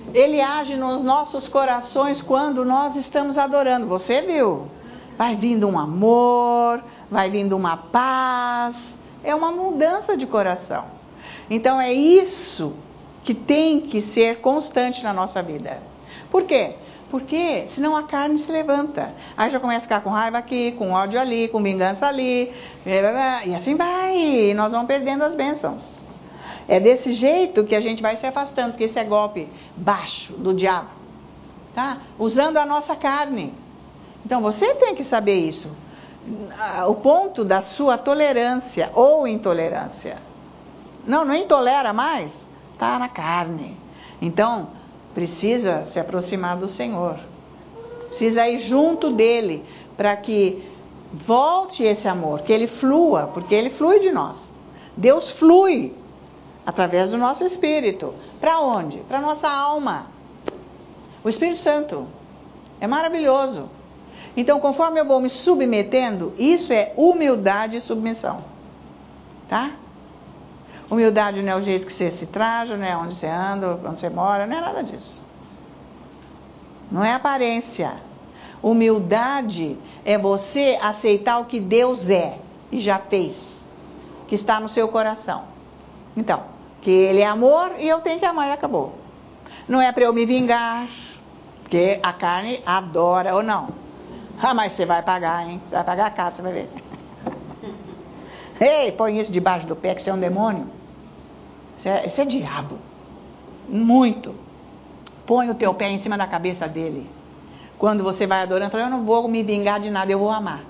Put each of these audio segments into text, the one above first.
Ele age nos nossos corações quando nós estamos adorando. Você viu? Vai vindo um amor, vai vindo uma paz. É uma mudança de coração. Então é isso que tem que ser constante na nossa vida. Por quê? Porque senão a carne se levanta. Aí já começa a ficar com raiva aqui, com ódio ali, com vingança ali. E assim vai. E nós vamos perdendo as bênçãos. É desse jeito que a gente vai se afastando, porque esse é golpe baixo do diabo. Tá? Usando a nossa carne. Então você tem que saber isso. O ponto da sua tolerância ou intolerância. Não intolera mais? Está na carne. Então, precisa se aproximar do Senhor. Precisa ir junto dele para que volte esse amor, que ele flua, porque ele flui de nós. Deus flui através do nosso espírito. Para onde? Para a nossa alma. O Espírito Santo é maravilhoso. Então, conforme eu vou me submetendo, isso é humildade e submissão. Tá? Humildade não é o jeito que você se traja, não é onde você anda, onde você mora, não é nada disso. Não é aparência. Humildade é você aceitar o que Deus é e já fez, que está no seu coração. Então, que Ele é amor e eu tenho que amar e acabou. Não é para eu me vingar, porque a carne adora ou não. Ah, mas você vai pagar, hein? Você vai pagar caro, você vai ver. Ei, põe isso debaixo do pé, que você é um demônio. Isso é diabo. Muito. Põe o teu pé em cima da cabeça dele. Quando você vai adorando, fala, eu não vou me vingar de nada, eu vou amar.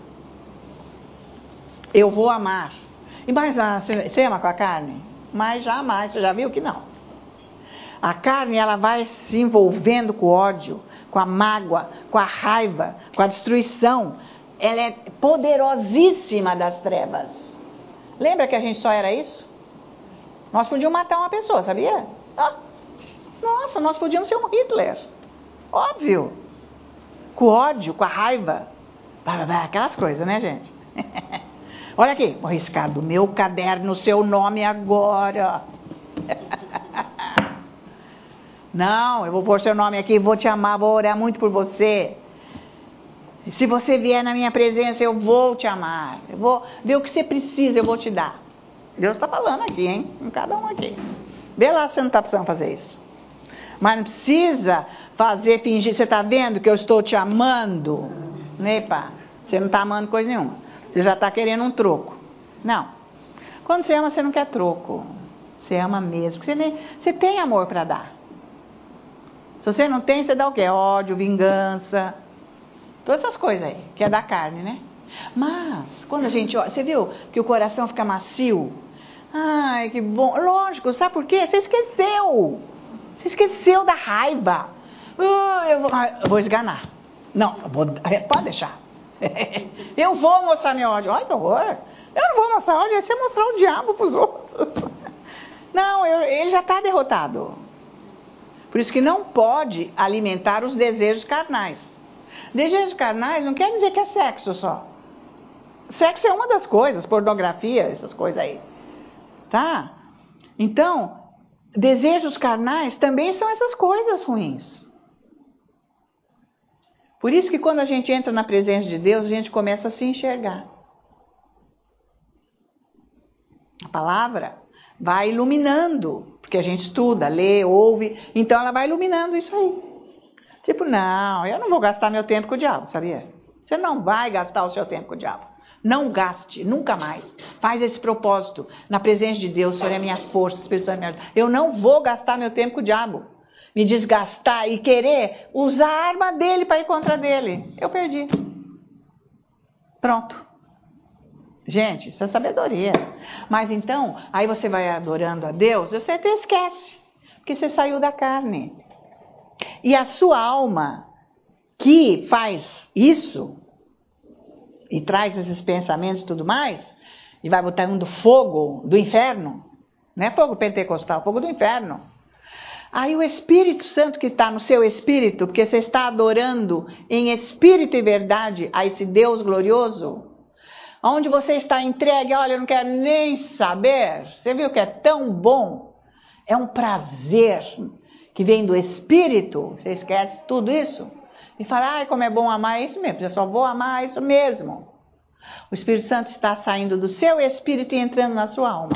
Eu vou amar. E mais, você ama com a carne? Mas jamais, você já viu que não. A carne, ela vai se envolvendo com o ódio, com a mágoa, com a raiva, com a destruição. Ela é poderosíssima das trevas. Lembra que a gente só era isso? Nós podíamos matar uma pessoa, sabia? Nossa, nós podíamos ser um Hitler. Óbvio. Com ódio, com a raiva. Aquelas coisas, né, gente? Olha aqui, vou riscar do meu caderno o seu nome agora. Não, eu vou pôr seu nome aqui, vou te amar, vou orar muito por você. Se você vier na minha presença, eu vou te amar. Eu vou ver o que você precisa, eu vou te dar. Deus está falando aqui, hein? Em cada um aqui. Vê lá se você não está precisando fazer isso. Mas não precisa fazer, fingir. Você está vendo que eu estou te amando? Epa, você não está amando coisa nenhuma. Você já está querendo um troco. Não. Quando você ama, você não quer troco. Você ama mesmo. Você tem amor para dar. Se você não tem, você dá o quê? Ódio, vingança. Todas essas coisas aí, que é da carne, né? Mas, quando a gente olha, você viu que o coração fica macio? Ai, que bom. Lógico, sabe por quê? Você esqueceu. Você esqueceu da raiva. Eu vou esganar. Não, pode deixar. Eu vou mostrar meu ódio. Ai, que horror. Eu não vou mostrar ódio, é você mostrar o diabo para os outros. Não, ele já está derrotado. Por isso que não pode alimentar os desejos carnais. Desejos carnais não quer dizer que é sexo só. Sexo é uma das coisas, pornografia, essas coisas aí. Tá? Então, desejos carnais também são essas coisas ruins. Por isso que quando a gente entra na presença de Deus, a gente começa a se enxergar. A palavra vai iluminando, porque a gente estuda, lê, ouve, então ela vai iluminando isso aí. Tipo, não, eu não vou gastar meu tempo com o diabo, sabia? Você não vai gastar o seu tempo com o diabo. Não gaste, nunca mais. Faz esse propósito. Na presença de Deus, o Senhor é minha força, Espírito Santo é minha ajuda. Eu não vou gastar meu tempo com o diabo. Me desgastar e querer usar a arma dele para ir contra dele. Eu perdi. Pronto. Gente, isso é sabedoria. Mas então, aí você vai adorando a Deus, você até esquece. Porque você saiu da carne. E a sua alma, que faz isso, e traz esses pensamentos e tudo mais, e vai botando fogo do inferno, não é fogo pentecostal, fogo do inferno. Aí o Espírito Santo que está no seu espírito, porque você está adorando em espírito e verdade a esse Deus glorioso, onde você está entregue, olha, eu não quero nem saber, você viu que é tão bom, é um prazer que vem do Espírito, você esquece tudo isso e fala, ai, como é bom amar, é isso mesmo, eu só vou amar isso mesmo. O Espírito Santo está saindo do seu espírito e entrando na sua alma.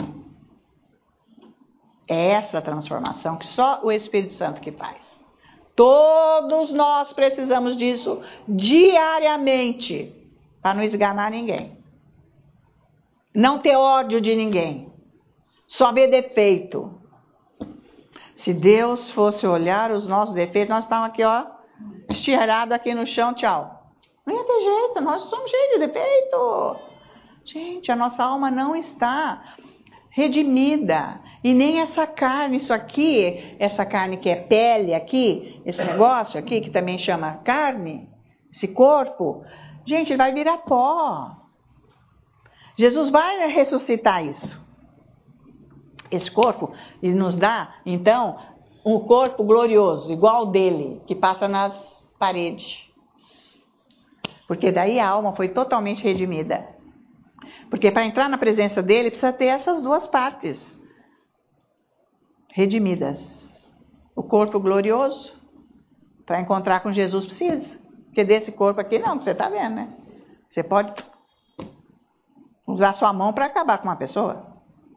É essa transformação que só o Espírito Santo que faz. Todos nós precisamos disso diariamente, para não esganar ninguém. Não ter ódio de ninguém. Só ver defeito. Se Deus fosse olhar os nossos defeitos, nós estávamos aqui, ó, estirado aqui no chão, tchau. Não ia ter jeito, nós somos cheios de defeito. Gente, a nossa alma não está redimida. E nem essa carne, isso aqui, essa carne que é pele aqui, esse negócio aqui, que também chama carne, esse corpo, gente, vai virar pó. Jesus vai ressuscitar isso. Esse corpo, ele nos dá, então, um corpo glorioso, igual ao dele, que passa nas paredes. Porque daí a alma foi totalmente redimida. Porque para entrar na presença dele, precisa ter essas duas partes redimidas. O corpo glorioso, para encontrar com Jesus precisa. Porque desse corpo aqui, não, que você está vendo, né? Você pode usar sua mão para acabar com uma pessoa.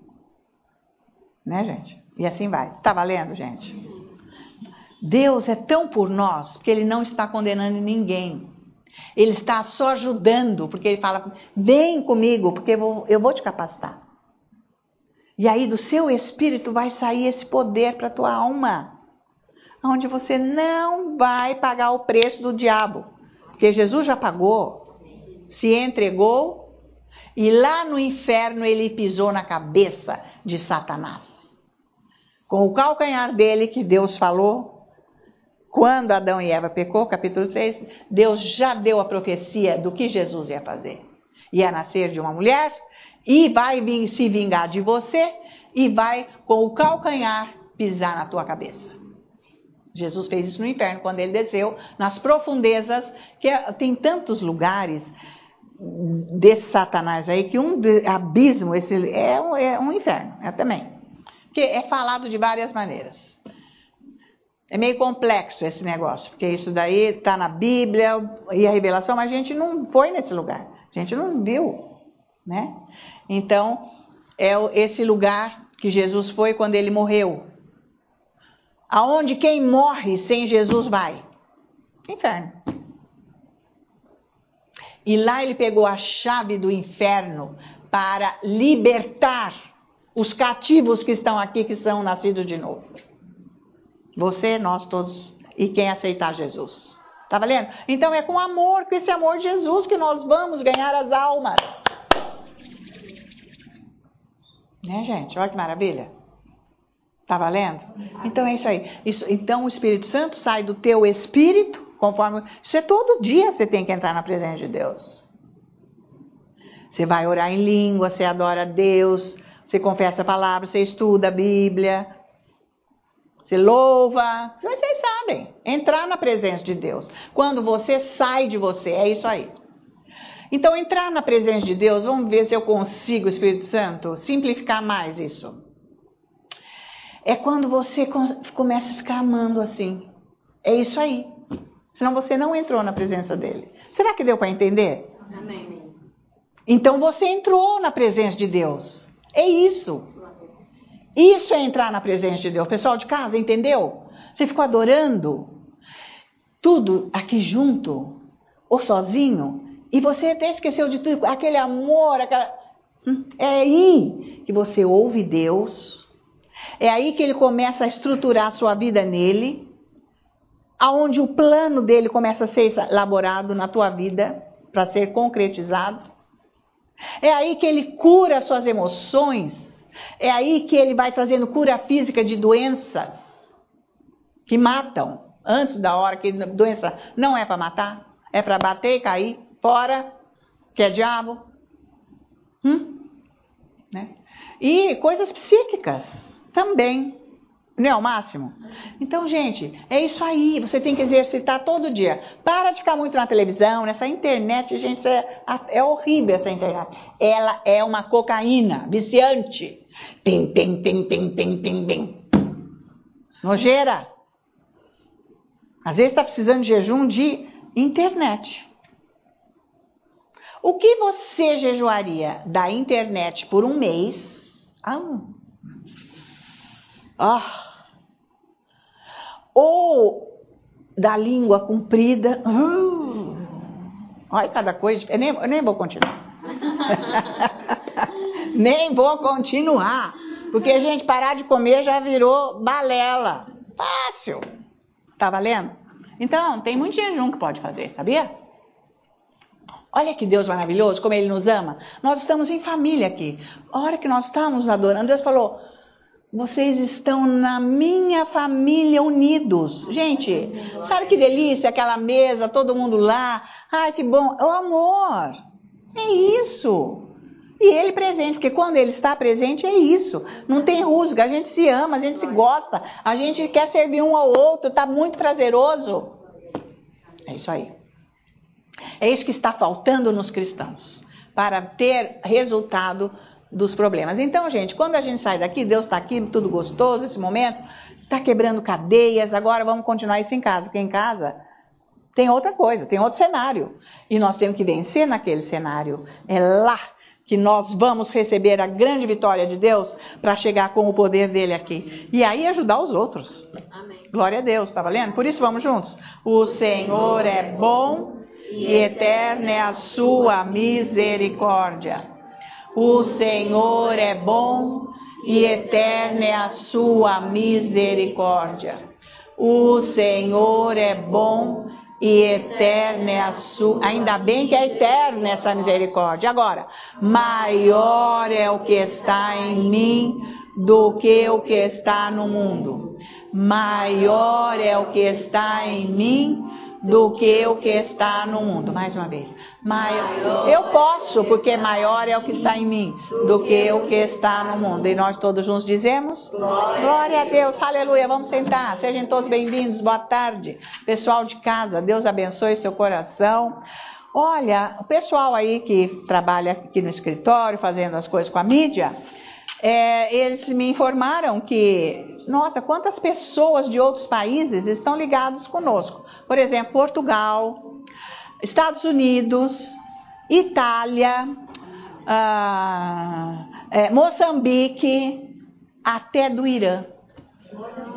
Né, gente? E assim vai. Tá valendo, gente? Deus é tão por nós, porque ele não está condenando ninguém. Ele está só ajudando, porque ele fala, vem comigo, porque eu vou te capacitar. E aí do seu espírito vai sair esse poder para a tua alma, onde você não vai pagar o preço do diabo, porque Jesus já pagou, se entregou, e lá no inferno ele pisou na cabeça de Satanás. Com o calcanhar dele que Deus falou, quando Adão e Eva pecou, capítulo 3, Deus já deu a profecia do que Jesus ia fazer. Ia nascer de uma mulher e vai se vingar de você e vai com o calcanhar pisar na tua cabeça. Jesus fez isso no inferno, quando ele desceu nas profundezas, que tem tantos lugares desse Satanás aí, que um abismo, esse é um inferno, também. Que é falado de várias maneiras. É meio complexo esse negócio, porque isso daí está na Bíblia e a revelação, mas a gente não foi nesse lugar, a gente não viu, né? Então, é esse lugar que Jesus foi quando ele morreu. Aonde quem morre sem Jesus vai? Inferno. E lá ele pegou a chave do inferno para libertar os cativos que estão aqui, que são nascidos de novo. Você, nós todos, e quem aceitar Jesus. Tá valendo? Então é com amor, com esse amor de Jesus, que nós vamos ganhar as almas. Né, gente? Olha que maravilha. Tá valendo? Então é isso aí. Então o Espírito Santo sai do teu espírito, conforme... Isso é todo dia você tem que entrar na presença de Deus. Você vai orar em língua, você adora a Deus, você confessa a palavra, você estuda a Bíblia... Você louva, vocês sabem, entrar na presença de Deus. Quando você sai de você, é isso aí. Então, entrar na presença de Deus, vamos ver se eu consigo, Espírito Santo, simplificar mais isso. É quando você começa a ficar amando assim. É isso aí. Senão você não entrou na presença dele. Será que deu para entender? Amém. Então, você entrou na presença de Deus. É isso. Isso é entrar na presença de Deus. Pessoal de casa, entendeu? Você ficou adorando tudo aqui junto, ou sozinho, e você até esqueceu de tudo, aquele amor, é aí que você ouve Deus, é aí que ele começa a estruturar a sua vida nele, aonde o plano dele começa a ser elaborado na tua vida, para ser concretizado. É aí que ele cura as suas emoções. É aí que ele vai trazendo cura física de doenças que matam antes da hora, que doença não é para matar, é para bater e cair fora, que é diabo. Né? E coisas psíquicas também. Não é o máximo? Então, gente, é isso aí. Você tem que exercitar todo dia. Para de ficar muito na televisão, nessa internet, gente, é horrível essa internet. Ela é uma cocaína viciante. Pim, pim, pim, pim, pim, pim, pim. Nojeira. Às vezes está precisando de jejum de internet. O que você jejuaria da internet por um mês? Ou da língua comprida? Olha cada coisa. Eu nem vou continuar. Nem vou continuar. Porque, gente, parar de comer já virou balela. Fácil. Tá valendo? Então, tem muito jejum que pode fazer, sabia? Olha que Deus maravilhoso, como Ele nos ama. Nós estamos em família aqui. A hora que nós estamos adorando, Deus falou, vocês estão na minha família unidos. Gente, sabe que delícia aquela mesa, todo mundo lá. Ai, que bom. É o amor. É isso. E Ele presente, porque quando Ele está presente é isso. Não tem rusga, a gente se ama, a gente se gosta. A gente quer servir um ao outro, está muito prazeroso. É isso aí. É isso que está faltando nos cristãos, para ter resultado dos problemas. Então, gente, quando a gente sai daqui, Deus está aqui, tudo gostoso, esse momento, está quebrando cadeias, agora vamos continuar isso em casa, porque em casa tem outra coisa, tem outro cenário. E nós temos que vencer naquele cenário. É lá que nós vamos receber a grande vitória de Deus para chegar com o poder dele aqui. E aí ajudar os outros. Amém. Glória a Deus, tá valendo? Por isso vamos juntos. O Senhor é bom e eterna é a sua misericórdia. O Senhor é bom e eterna é a sua misericórdia. O Senhor é bom e eterna é a sua... Ainda bem que é eterna essa misericórdia. Agora, maior é o que está em mim do que o que está no mundo. Maior é o que está em mim do que o que está no mundo. Mais uma vez. Maior. Eu posso, porque maior é o que está em mim do que o que está no mundo. E nós todos juntos dizemos? Glória a Deus, aleluia. Vamos sentar. Sejam todos bem-vindos. Boa tarde. Pessoal de casa, Deus abençoe seu coração. Olha, o pessoal aí que trabalha aqui no escritório, fazendo as coisas com a mídia, eles me informaram que, nossa, quantas pessoas de outros países estão ligados conosco. Por exemplo, Portugal, Estados Unidos, Itália, Moçambique, até do Irã.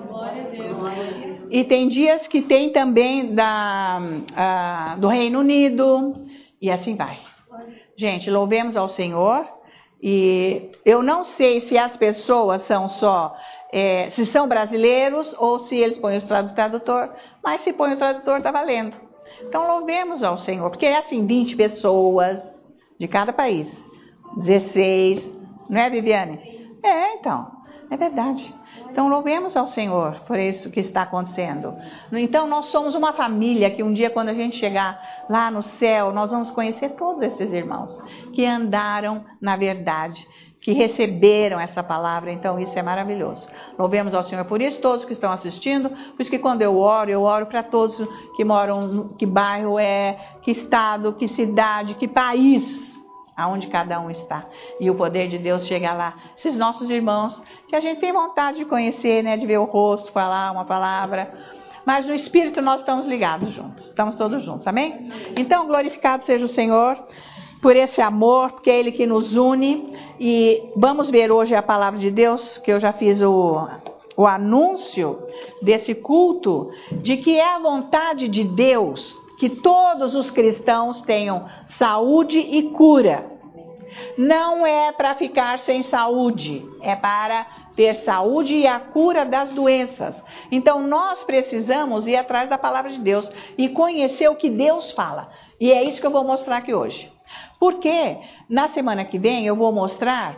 E tem dias que tem também do Reino Unido, e assim vai. Gente, louvemos ao Senhor. E eu não sei se as pessoas são só, se são brasileiros ou se eles põem o tradutor, mas se põe o tradutor está valendo. Então louvemos ao Senhor, porque é assim, 20 pessoas de cada país, 16, não é, Viviane? Então, é verdade. Então louvemos ao Senhor por isso que está acontecendo. Então nós somos uma família que um dia quando a gente chegar lá no céu, nós vamos conhecer todos esses irmãos que andaram na verdade, que receberam essa palavra. Então isso é maravilhoso. Louvemos ao Senhor por isso, todos que estão assistindo, por isso que quando eu oro para todos que moram, que bairro que estado, que cidade, que país, aonde cada um está. E o poder de Deus chega lá. Esses nossos irmãos, que a gente tem vontade de conhecer, né, de ver o rosto, falar uma palavra, mas no Espírito nós estamos ligados juntos, estamos todos juntos, amém? Então, glorificado seja o Senhor por esse amor, porque é Ele que nos une, e vamos ver hoje a palavra de Deus, que eu já fiz o anúncio desse culto, de que é a vontade de Deus que todos os cristãos tenham saúde e cura. Não é para ficar sem saúde, é para ter saúde e a cura das doenças. Então nós precisamos ir atrás da palavra de Deus e conhecer o que Deus fala. E é isso que eu vou mostrar aqui hoje. Porque na semana que vem eu vou mostrar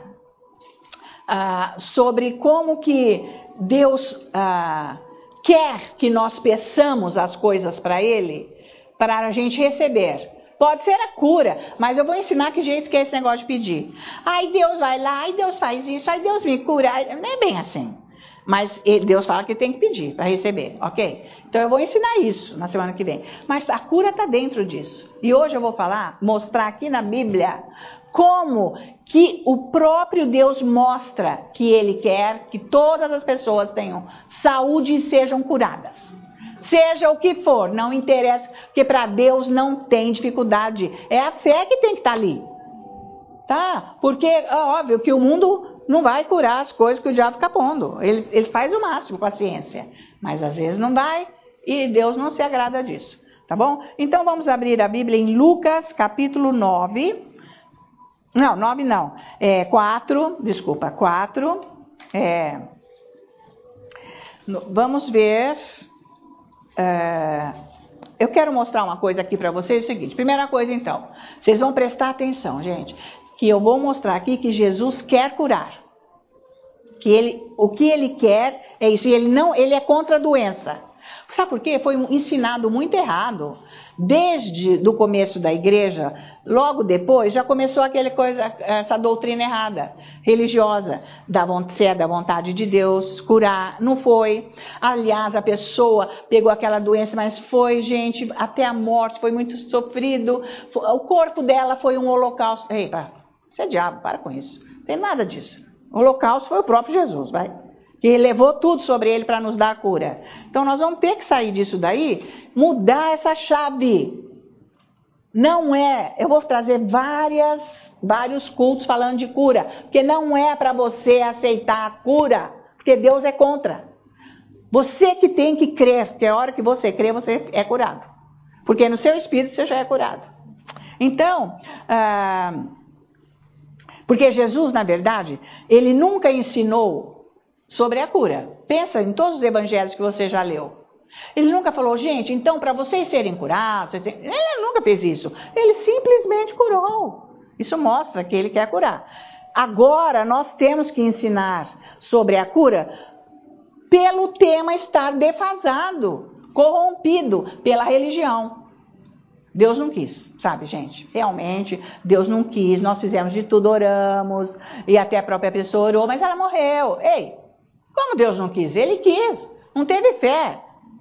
sobre como que Deus quer que nós peçamos as coisas para Ele, para a gente receber. Pode ser a cura, mas eu vou ensinar que jeito que é esse negócio de pedir. Aí Deus vai lá, aí Deus faz isso, aí Deus me cura. Não é bem assim. Mas Deus fala que tem que pedir para receber, ok? Então eu vou ensinar isso na semana que vem. Mas a cura está dentro disso. E hoje eu vou mostrar aqui na Bíblia, como que o próprio Deus mostra que Ele quer que todas as pessoas tenham saúde e sejam curadas. Seja o que for, não interessa, porque para Deus não tem dificuldade. É a fé que tem que estar ali. Tá? Porque é óbvio que o mundo não vai curar as coisas que o diabo fica pondo. Ele faz o máximo com a ciência, mas às vezes não vai e Deus não se agrada disso. Tá bom? Então vamos abrir a Bíblia em Lucas capítulo 9. Não, 9 não. 4, desculpa, 4. Vamos ver. Eu quero mostrar uma coisa aqui para vocês, é o seguinte. Primeira coisa então, vocês vão prestar atenção, gente, que eu vou mostrar aqui que Jesus quer curar. O que ele quer é isso, e ele é contra a doença. Sabe por quê? Foi ensinado muito errado. Desde o começo da igreja, logo depois, já começou essa doutrina errada, religiosa, se é da vontade de Deus, curar, não foi. Aliás, a pessoa pegou aquela doença, mas foi, gente, até a morte, foi muito sofrido, o corpo dela foi um holocausto. Ei, você é diabo, para com isso, não tem nada disso. O holocausto foi o próprio Jesus, vai. Que levou tudo sobre ele para nos dar a cura. Então nós vamos ter que sair disso daí, mudar essa chave. Não é, eu vou trazer vários cultos falando de cura, porque não é para você aceitar a cura, porque Deus é contra. Você que tem que crer, que a hora que você crê, você é curado. Porque no seu espírito você já é curado. Então, porque Jesus, na verdade, ele nunca ensinou sobre a cura. Pensa em todos os evangelhos que você já leu. Ele nunca falou, gente, então para vocês serem curados, ele nunca fez isso. Ele simplesmente curou. Isso mostra que ele quer curar. Agora nós temos que ensinar sobre a cura pelo tema estar defasado, corrompido pela religião. Deus não quis, sabe, gente? Realmente, Deus não quis. Nós fizemos de tudo, oramos, e até a própria pessoa orou, mas ela morreu. Ei, como Deus não quis? Ele quis, não teve fé.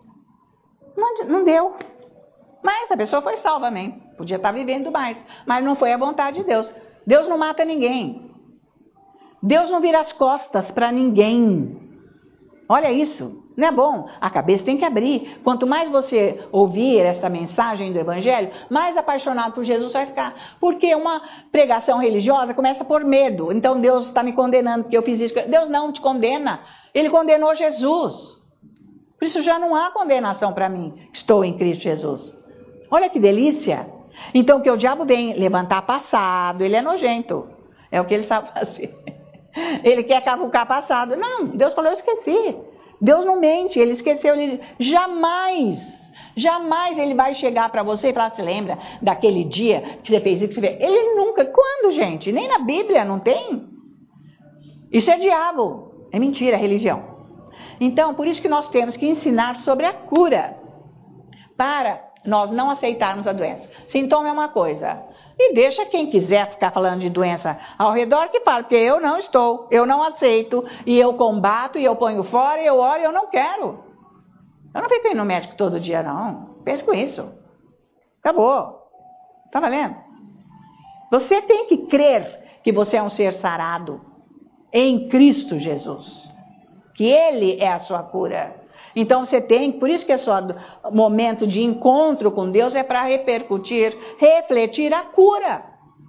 Não deu. Mas a pessoa foi salva, amém. Podia estar vivendo mais, mas não foi a vontade de Deus. Deus não mata ninguém. Deus não vira as costas para ninguém. Olha isso, não é bom? A cabeça tem que abrir. Quanto mais você ouvir essa mensagem do Evangelho, mais apaixonado por Jesus vai ficar. Porque uma pregação religiosa começa por medo. Então Deus está me condenando porque eu fiz isso. Deus não te condena. Ele condenou Jesus. Por isso já não há condenação para mim. Estou em Cristo Jesus. Olha que delícia. Então que o diabo vem levantar passado, ele é nojento. É o que ele sabe fazer. Ele quer cavucar passado. Não, Deus falou, eu esqueci. Deus não mente, ele esqueceu. Jamais ele vai chegar para você e falar, você lembra daquele dia que você fez isso? Ele nunca. Quando, gente? Nem na Bíblia não tem. Isso é diabo. É mentira, é religião. Então, por isso que nós temos que ensinar sobre a cura, para nós não aceitarmos a doença. Sintoma é uma coisa, e deixa quem quiser ficar falando de doença ao redor que fala, porque eu não estou, eu não aceito, e eu combato, e eu ponho fora, e eu oro, e eu não quero. Eu não fico indo no médico todo dia, não. Pense com isso. Acabou. Tá valendo? Você tem que crer que você é um ser sarado em Cristo Jesus. Que Ele é a sua cura. Então você tem, por isso que é só momento de encontro com Deus é para repercutir, refletir a cura.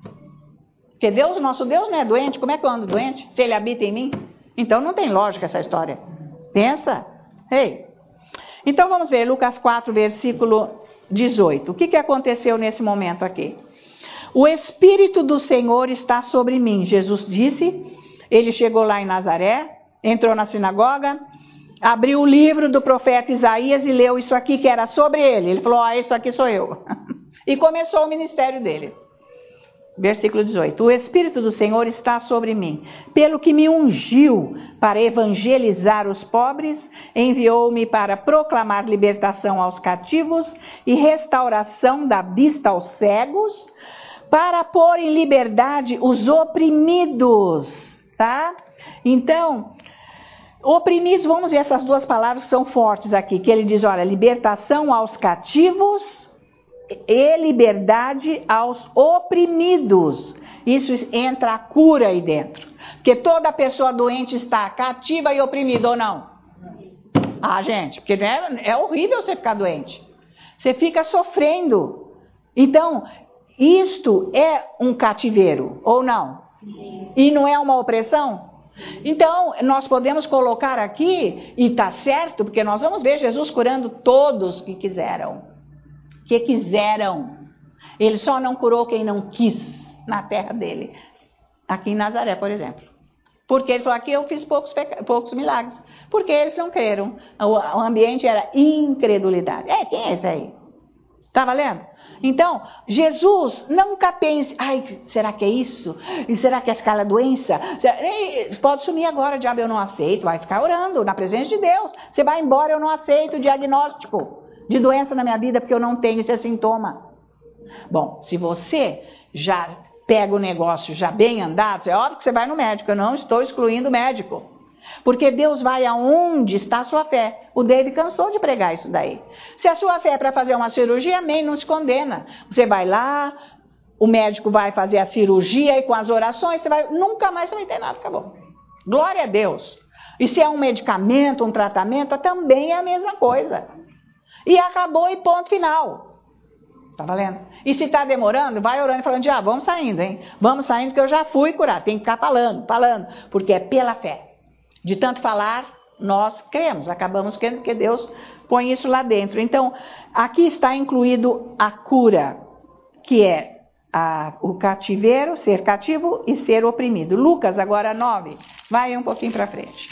Porque Deus, nosso Deus não é doente, como é que eu ando doente? Se Ele habita em mim? Então não tem lógica essa história. Pensa. Ei. Então vamos ver Lucas 4, versículo 18. O que aconteceu nesse momento aqui? O Espírito do Senhor está sobre mim, Jesus disse. Ele chegou lá em Nazaré, entrou na sinagoga, abriu o livro do profeta Isaías e leu isso aqui que era sobre ele. Ele falou, isso aqui sou eu. E começou o ministério dele. Versículo 18. O Espírito do Senhor está sobre mim, pelo que me ungiu para evangelizar os pobres, enviou-me para proclamar libertação aos cativos e restauração da vista aos cegos, para pôr em liberdade os oprimidos, tá? Então, oprimidos, vamos ver essas duas palavras que são fortes aqui, que ele diz, olha, libertação aos cativos e liberdade aos oprimidos. Isso entra a cura aí dentro. Porque toda pessoa doente está cativa e oprimida ou não? Ah, gente, porque é horrível você ficar doente. Você fica sofrendo. Então, isto é um cativeiro, ou não? E não é uma opressão? Então, nós podemos colocar aqui, e está certo, porque nós vamos ver Jesus curando todos que quiseram. Ele só não curou quem não quis na terra dele. Aqui em Nazaré, por exemplo. Porque ele falou, aqui eu fiz poucos milagres. Porque eles não creram. O ambiente era incredulidade. Quem é esse aí? Tá valendo? Então, Jesus nunca pense, ai, será que é isso? E será que é aquela doença? Pode sumir agora, diabo, eu não aceito. Vai ficar orando na presença de Deus. Você vai embora, eu não aceito o diagnóstico de doença na minha vida porque eu não tenho esse sintoma. Bom, se você já pega o negócio já bem andado, é óbvio que você vai no médico. Eu não estou excluindo o médico. Porque Deus vai aonde está a sua fé. O David cansou de pregar isso daí. Se a sua fé é para fazer uma cirurgia, amém, não se condena. Você vai lá, o médico vai fazer a cirurgia e com as orações, nunca mais você vai ter nada, acabou. Glória a Deus. E se é um medicamento, um tratamento, também é a mesma coisa. E acabou e ponto final. Tá valendo? E se tá demorando, vai orando e falando, vamos saindo, hein? Vamos saindo que eu já fui curar. Tem que ficar falando, porque é pela fé. De tanto falar, nós cremos, acabamos crendo que Deus põe isso lá dentro. Então, aqui está incluído a cura, que é o cativeiro, ser cativo e ser oprimido. Lucas, agora 9, vai um pouquinho para frente.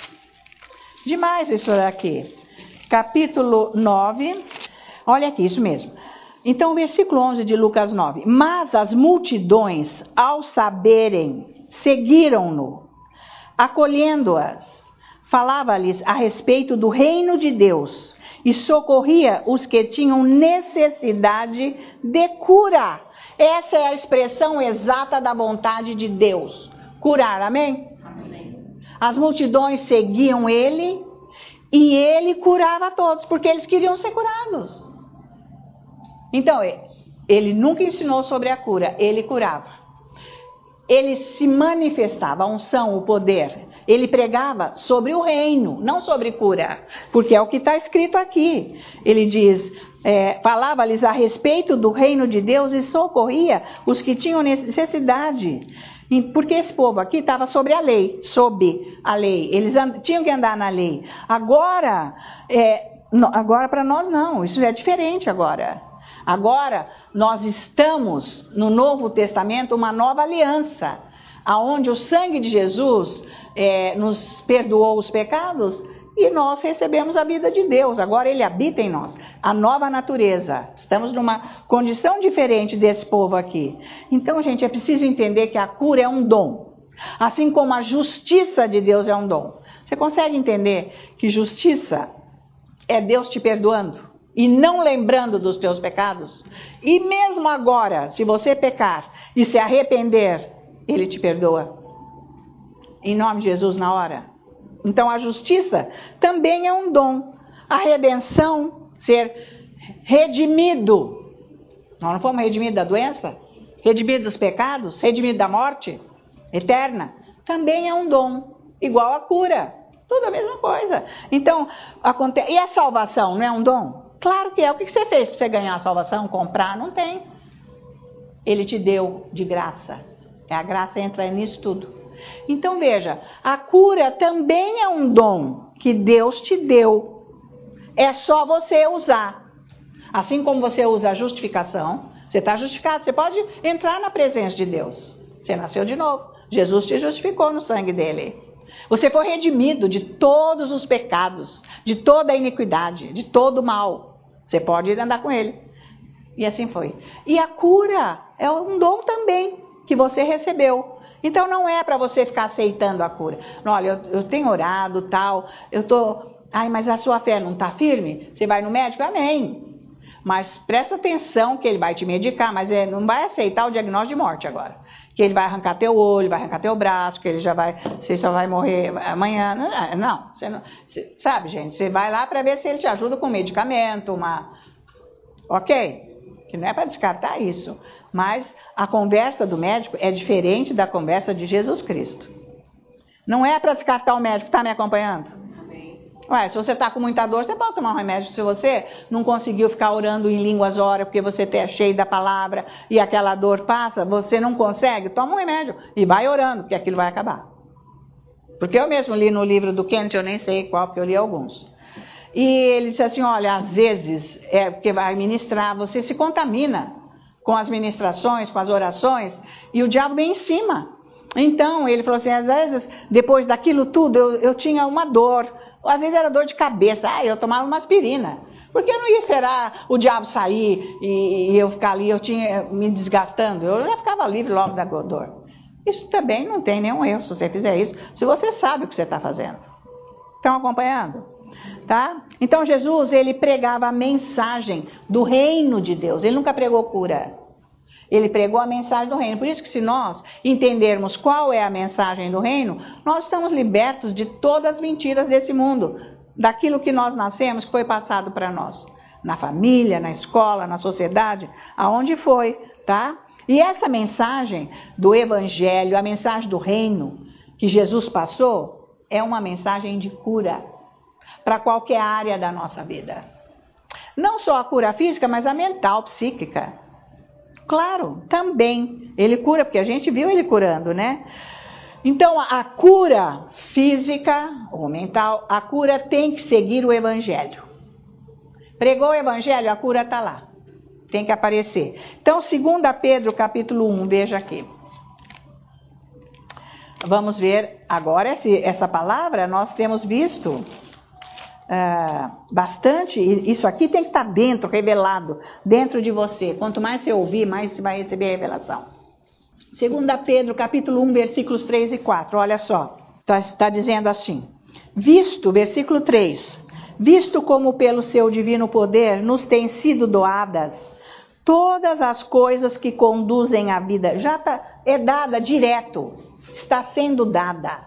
Demais isso daqui. Capítulo 9, olha aqui, isso mesmo. Então, versículo 11 de Lucas 9. Mas as multidões, ao saberem, seguiram-no, acolhendo-as. Falava-lhes a respeito do reino de Deus e socorria os que tinham necessidade de cura. Essa é a expressão exata da vontade de Deus. Curar, amém? Amém. As multidões seguiam ele e ele curava a todos, porque eles queriam ser curados. Então, ele nunca ensinou sobre a cura, ele curava. Ele se manifestava, a unção, o poder. Ele pregava sobre o reino, não sobre cura, porque é o que está escrito aqui. Ele diz, falava-lhes a respeito do reino de Deus e socorria os que tinham necessidade. Porque esse povo aqui estava sobre a lei, eles tinham que andar na lei. Agora para nós não, isso é diferente agora. Agora nós estamos no Novo Testamento, uma nova aliança, aonde o sangue de Jesus nos perdoou os pecados e nós recebemos a vida de Deus. Agora ele habita em nós, a nova natureza. Estamos numa condição diferente desse povo aqui. Então, gente, é preciso entender que a cura é um dom, assim como a justiça de Deus é um dom. Você consegue entender que justiça é Deus te perdoando e não lembrando dos teus pecados? E mesmo agora, se você pecar e se arrepender, ele te perdoa. Em nome de Jesus, na hora. Então, a justiça também é um dom. A redenção, ser redimido. Nós não fomos redimidos da doença? Redimidos dos pecados? Redimidos da morte eterna? Também é um dom. Igual a cura. Tudo a mesma coisa. Então, acontece. E a salvação não é um dom? Claro que é. O que você fez para você ganhar a salvação? Comprar? Não tem. Ele te deu de graça. A graça entra nisso tudo. Então veja, a cura também é um dom que Deus te deu. É só você usar. Assim como você usa a justificação, você está justificado, você pode entrar na presença de Deus. Você nasceu de novo. Jesus te justificou no sangue dele. Você foi redimido de todos os pecados, de toda a iniquidade, de todo o mal. Você pode ir andar com ele. E assim foi. E a cura é um dom também que você recebeu. Então não é para você ficar aceitando a cura. Olha, eu tenho orado, tal, mas a sua fé não está firme? Você vai no médico? Amém. Mas presta atenção que ele vai te medicar, mas não vai aceitar o diagnóstico de morte agora. Que ele vai arrancar teu olho, vai arrancar teu braço, que você só vai morrer amanhã. Não, você sabe, gente, você vai lá para ver se ele te ajuda com medicamento, ok? Que não é para descartar isso. Mas a conversa do médico é diferente da conversa de Jesus Cristo. Não é para descartar o médico. Está me acompanhando? Amém. Ué, se você está com muita dor, você pode tomar um remédio. Se você não conseguiu ficar orando em línguas hora porque você está cheio da palavra e aquela dor passa, você não consegue, toma um remédio e vai orando, porque aquilo vai acabar. Porque eu mesmo li no livro do Kent, eu nem sei qual, porque eu li alguns. E ele disse assim, olha, às vezes, porque vai ministrar, você se contamina com as ministrações, com as orações, e o diabo vem em cima. Então, ele falou assim, às vezes, depois daquilo tudo, eu tinha uma dor. Às vezes era dor de cabeça, eu tomava uma aspirina. Porque eu não ia esperar o diabo sair e eu ficar ali, eu tinha me desgastando. Eu já ficava livre logo da dor. Isso também não tem nenhum erro se você fizer isso, se você sabe o que você está fazendo. Estão acompanhando? Tá? Então Jesus, ele pregava a mensagem do reino de Deus. Ele nunca pregou cura. Ele pregou a mensagem do reino. Por isso que se nós entendermos qual é a mensagem do reino, nós estamos libertos de todas as mentiras desse mundo. Daquilo que nós nascemos, que foi passado para nós. Na família, na escola, na sociedade, aonde foi, tá? E essa mensagem do evangelho, a mensagem do reino que Jesus passou, é uma mensagem de cura para qualquer área da nossa vida. Não só a cura física, mas a mental, psíquica. Claro, também. Ele cura, porque a gente viu ele curando, né? Então, a cura física ou mental, a cura tem que seguir o evangelho. Pregou o evangelho, a cura está lá. Tem que aparecer. Então, 2 Pedro, capítulo 1, veja aqui. Vamos ver agora essa palavra, nós temos visto bastante. Isso aqui tem que estar dentro, revelado, dentro de você. Quanto mais você ouvir, mais você vai receber a revelação. 2 Pedro, capítulo 1, versículos 3 e 4, olha só. Está dizendo assim, versículo 3, visto como pelo seu divino poder nos têm sido doadas todas as coisas que conduzem à vida, é dada direto, está sendo dada.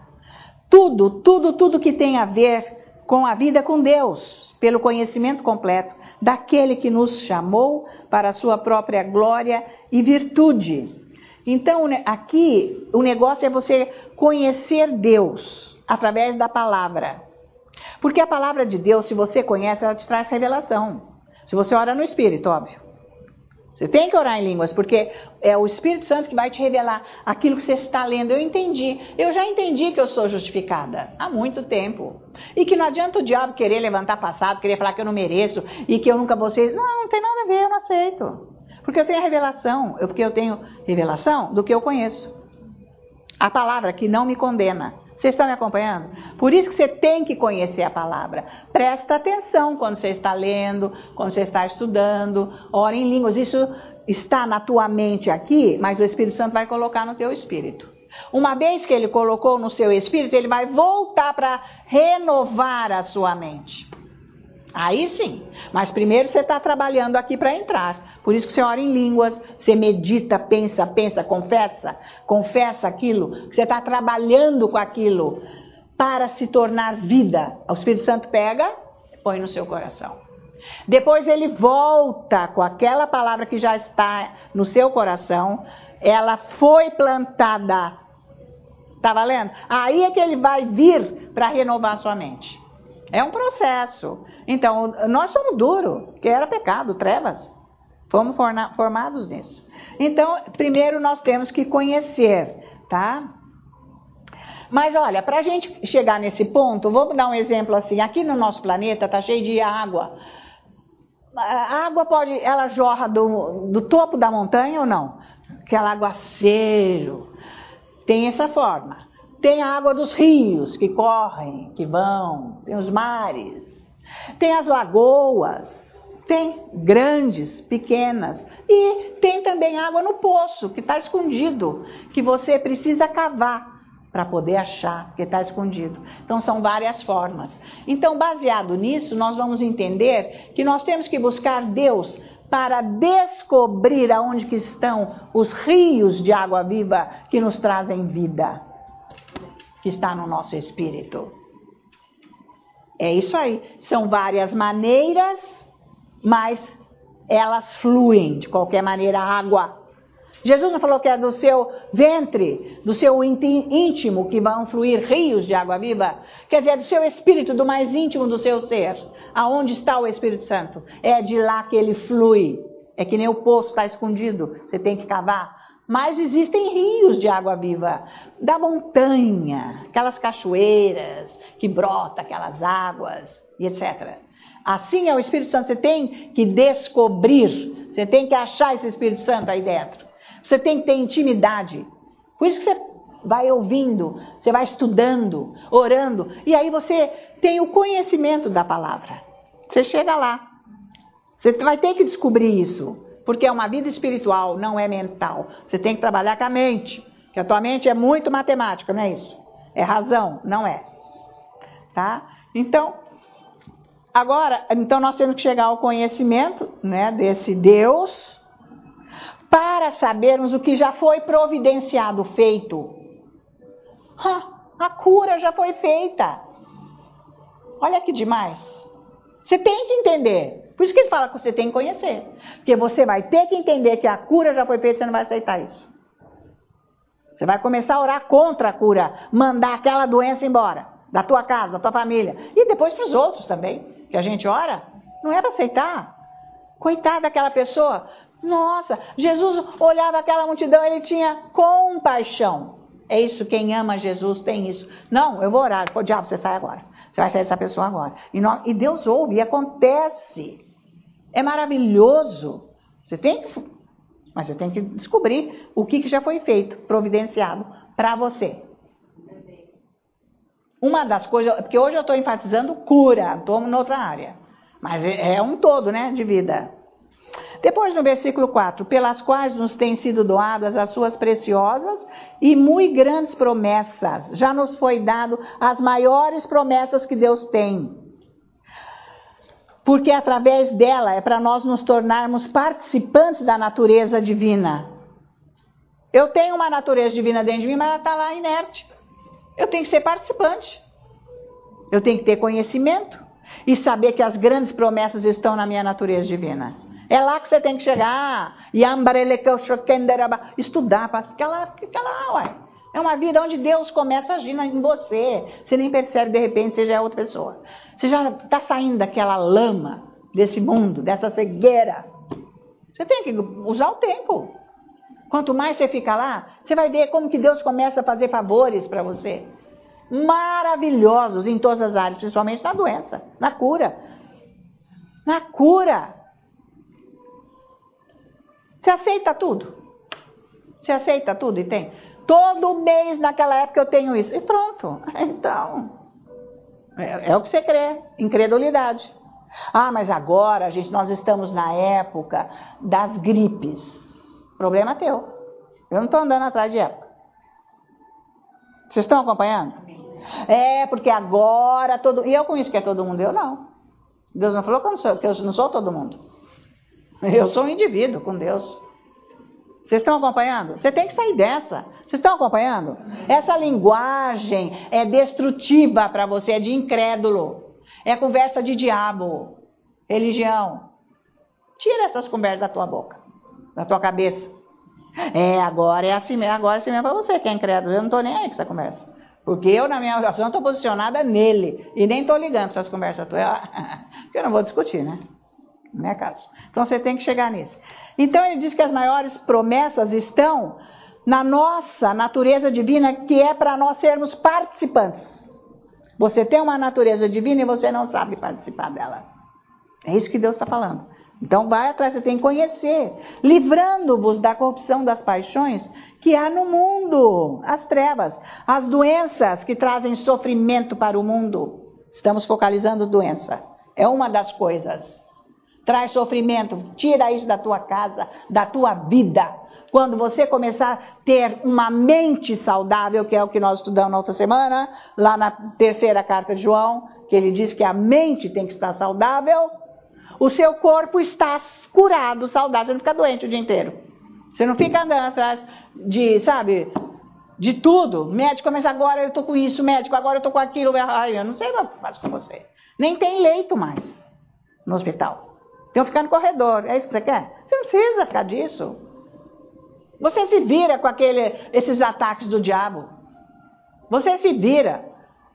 Tudo que tem a ver com a vida com Deus, pelo conhecimento completo daquele que nos chamou para a sua própria glória e virtude. Então, aqui, o negócio é você conhecer Deus através da palavra. Porque a palavra de Deus, se você conhece, ela te traz revelação. Se você ora no Espírito, óbvio. Você tem que orar em línguas, porque é o Espírito Santo que vai te revelar aquilo que você está lendo. Eu já entendi que eu sou justificada há muito tempo. E que não adianta o diabo querer levantar passado, querer falar que eu não mereço e que eu nunca vou ser. Não tem nada a ver, eu não aceito. Porque eu tenho a revelação, porque eu tenho revelação do que eu conheço. A palavra que não me condena. Vocês estão me acompanhando? Por isso que você tem que conhecer a palavra. Presta atenção quando você está lendo, quando você está estudando. Ora em línguas. Isso está na tua mente aqui, mas o Espírito Santo vai colocar no teu espírito. Uma vez que ele colocou no seu espírito, ele vai voltar para renovar a sua mente. Aí sim, mas primeiro você está trabalhando aqui para entrar. Por isso que você ora em línguas, você medita, pensa, confessa aquilo. Você está trabalhando com aquilo para se tornar vida. O Espírito Santo pega, põe no seu coração. Depois ele volta com aquela palavra que já está no seu coração. Ela foi plantada. Está valendo? Aí é que ele vai vir para renovar a sua mente. É um processo. Então, nós somos duros, que era pecado, trevas. Fomos formados nisso. Então, primeiro nós temos que conhecer, tá? Mas olha, para a gente chegar nesse ponto, vou dar um exemplo assim. Aqui no nosso planeta está cheio de água. A água ela jorra do topo da montanha ou não? Aquela aguaceiro. Tem essa forma. Tem a água dos rios que correm, que vão, tem os mares, tem as lagoas, tem grandes, pequenas, e tem também água no poço, que está escondido, que você precisa cavar para poder achar, que está escondido. Então são várias formas. Então, baseado nisso, nós vamos entender que nós temos que buscar Deus para descobrir aonde que estão os rios de água viva que nos trazem vida. Que está no nosso espírito. É isso aí. São várias maneiras, mas elas fluem de qualquer maneira. A água Jesus não falou que é do seu ventre, do seu íntimo, que vão fluir rios de água viva? Quer dizer, é do seu espírito, do mais íntimo do seu ser. Aonde está o Espírito Santo? É de lá que ele flui. É que nem o poço está escondido, você tem que cavar. Mas existem rios de água viva, da montanha, aquelas cachoeiras que brota aquelas águas, e etc. Assim é o Espírito Santo, você tem que descobrir, você tem que achar esse Espírito Santo aí dentro. Você tem que ter intimidade. Por isso que você vai ouvindo, você vai estudando, orando, e aí você tem o conhecimento da palavra. Você chega lá. Você vai ter que descobrir isso, porque é uma vida espiritual, não é mental. Você tem que trabalhar com a mente, porque a tua mente é muito matemática, não é isso? É razão, não é. Tá? Então, agora, nós temos que chegar ao conhecimento, né, desse Deus, para sabermos o que já foi providenciado, feito. A cura já foi feita. Olha que demais. Você tem que entender. Por isso que ele fala que você tem que conhecer. Porque você vai ter que entender que a cura já foi feita, você não vai aceitar isso. Você vai começar a orar contra a cura, mandar aquela doença embora, da tua casa, da tua família. E depois para os outros também, que a gente ora, não é para aceitar. Coitada daquela pessoa. Nossa, Jesus olhava aquela multidão, ele tinha compaixão. É isso, quem ama Jesus tem isso. Não, eu vou orar. Pô, diabo, você sai agora. Você vai sair dessa pessoa agora. E Deus ouve, e acontece. É maravilhoso. Mas você tem que descobrir o que já foi feito, providenciado para você. Uma das coisas, porque hoje eu estou enfatizando cura, estou em outra área. Mas é um todo, né, de vida. Depois no versículo 4, pelas quais nos têm sido doadas as suas preciosas e muito grandes promessas. Já nos foi dado as maiores promessas que Deus tem. Porque através dela é para nós nos tornarmos participantes da natureza divina. Eu tenho uma natureza divina dentro de mim, mas ela está lá inerte. Eu tenho que ser participante. Eu tenho que ter conhecimento e saber que as grandes promessas estão na minha natureza divina. É lá que você tem que chegar. Estudar, porque ela ué. É uma vida onde Deus começa a agir em você. Você nem percebe, de repente, você já é outra pessoa. Você já está saindo daquela lama, desse mundo, dessa cegueira. Você tem que usar o tempo. Quanto mais você fica lá, você vai ver como que Deus começa a fazer favores para você. Maravilhosos em todas as áreas, principalmente na doença, na cura. Na cura. Você aceita tudo? Você aceita tudo e tem? Todo mês naquela época eu tenho isso. E pronto. Então, é o que você crê. Incredulidade. Ah, mas agora nós estamos na época das gripes. Problema teu. Eu não estou andando atrás de época. Vocês estão acompanhando? É, porque agora todo... E eu com isso que é todo mundo? Eu não. Deus não falou que eu não sou todo mundo. Eu sou um indivíduo com Deus. Vocês estão acompanhando? Você tem que sair dessa. Vocês estão acompanhando? Essa linguagem é destrutiva para você, é de incrédulo. É conversa de diabo. Religião. Tira essas conversas da tua boca, da tua cabeça. Agora é assim mesmo para você que é incrédulo. Eu não estou nem aí com essa conversa. Porque eu, na minha oração, estou posicionada nele. E nem estou ligando essas conversas tuas. Porque eu não vou discutir, né? Não é caso. Então você tem que chegar nisso. Então ele diz que as maiores promessas estão na nossa natureza divina, que é para nós sermos participantes. Você tem uma natureza divina e você não sabe participar dela. É isso que Deus está falando. Então vai atrás, você tem que conhecer. Livrando-vos da corrupção das paixões que há no mundo. As trevas, as doenças que trazem sofrimento para o mundo. Estamos focalizando doença. É uma das coisas. Traz sofrimento, tira isso da tua casa, da tua vida. Quando você começar a ter uma mente saudável, que é o que nós estudamos na outra semana, lá na terceira carta de João, que ele diz que a mente tem que estar saudável, o seu corpo está curado, saudável, você não fica doente o dia inteiro. Você não fica andando atrás de tudo. Médico, mas agora eu estou com isso, médico, agora eu estou com aquilo. Ai, eu não sei o que eu faço com você. Nem tem leito mais no hospital. Tem que ficar no corredor. É isso que você quer? Você não precisa ficar disso. Você se vira com esses ataques do diabo. Você se vira.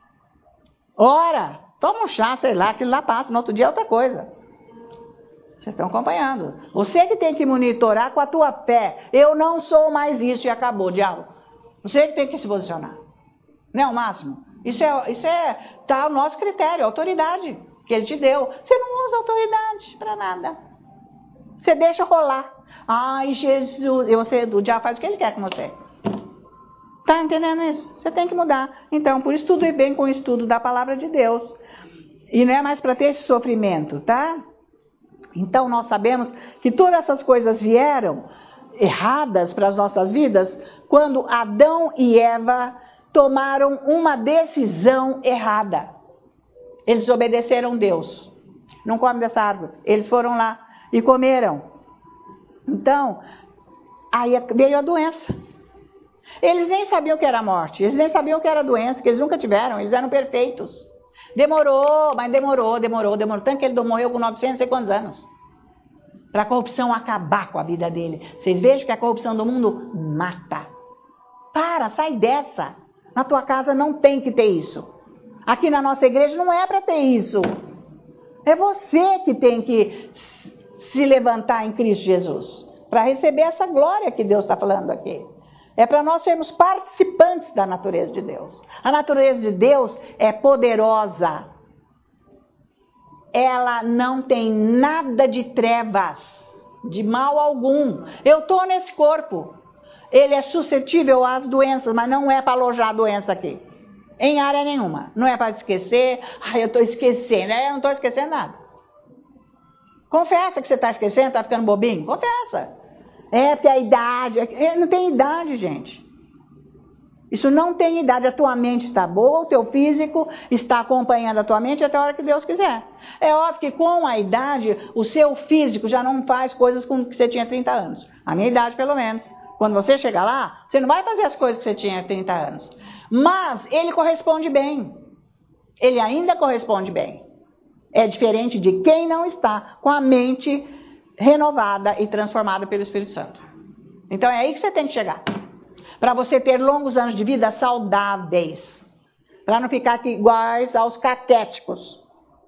Ora, toma um chá, sei lá, aquilo lá passa, no outro dia é outra coisa. Vocês estão acompanhando. Você que tem que monitorar com a tua fé. Eu não sou mais isso e acabou, diabo. Você que tem que se posicionar. Não é o máximo? Isso tá ao nosso critério, a autoridade que ele te deu. Você não usa autoridade para nada. Você deixa rolar. Ai, Jesus. E o diabo faz o que ele quer com você. Tá entendendo isso? Você tem que mudar. Então, por isso tudo é bem com o estudo da palavra de Deus. E não é mais para ter esse sofrimento, tá? Então, nós sabemos que todas essas coisas vieram erradas para as nossas vidas quando Adão e Eva tomaram uma decisão errada. Eles obedeceram Deus. Não come dessa árvore. Eles foram lá e comeram. Então, aí veio a doença. Eles nem sabiam o que era morte. Eles nem sabiam o que era doença, que eles nunca tiveram. Eles eram perfeitos. Demorou, mas demorou. Tanto que ele morreu com 900 e sei quantos anos. Para a corrupção acabar com a vida dele. Vocês vejam que a corrupção do mundo mata. Sai dessa. Na tua casa não tem que ter isso. Aqui na nossa igreja não é para ter isso. É você que tem que se levantar em Cristo Jesus. Para receber essa glória que Deus está falando aqui. É para nós sermos participantes da natureza de Deus. A natureza de Deus é poderosa. Ela não tem nada de trevas, de mal algum. Eu estou nesse corpo. Ele é suscetível às doenças, mas não é para alojar a doença aqui. Em área nenhuma. Não é para esquecer. Eu estou esquecendo. Eu não estou esquecendo nada. Confessa que você está esquecendo, está ficando bobinho. Confessa. Porque a idade... Não tem idade, gente. Isso não tem idade. A tua mente está boa, o teu físico está acompanhando a tua mente até a hora que Deus quiser. É óbvio que com a idade, o seu físico já não faz coisas com que você tinha 30 anos. A minha idade, pelo menos. Quando você chegar lá, você não vai fazer as coisas que você tinha 30 anos. Mas ele corresponde bem. Ele ainda corresponde bem. É diferente de quem não está com a mente renovada e transformada pelo Espírito Santo. Então é aí que você tem que chegar. Para você ter longos anos de vida saudáveis. Para não ficar iguais aos caquéticos.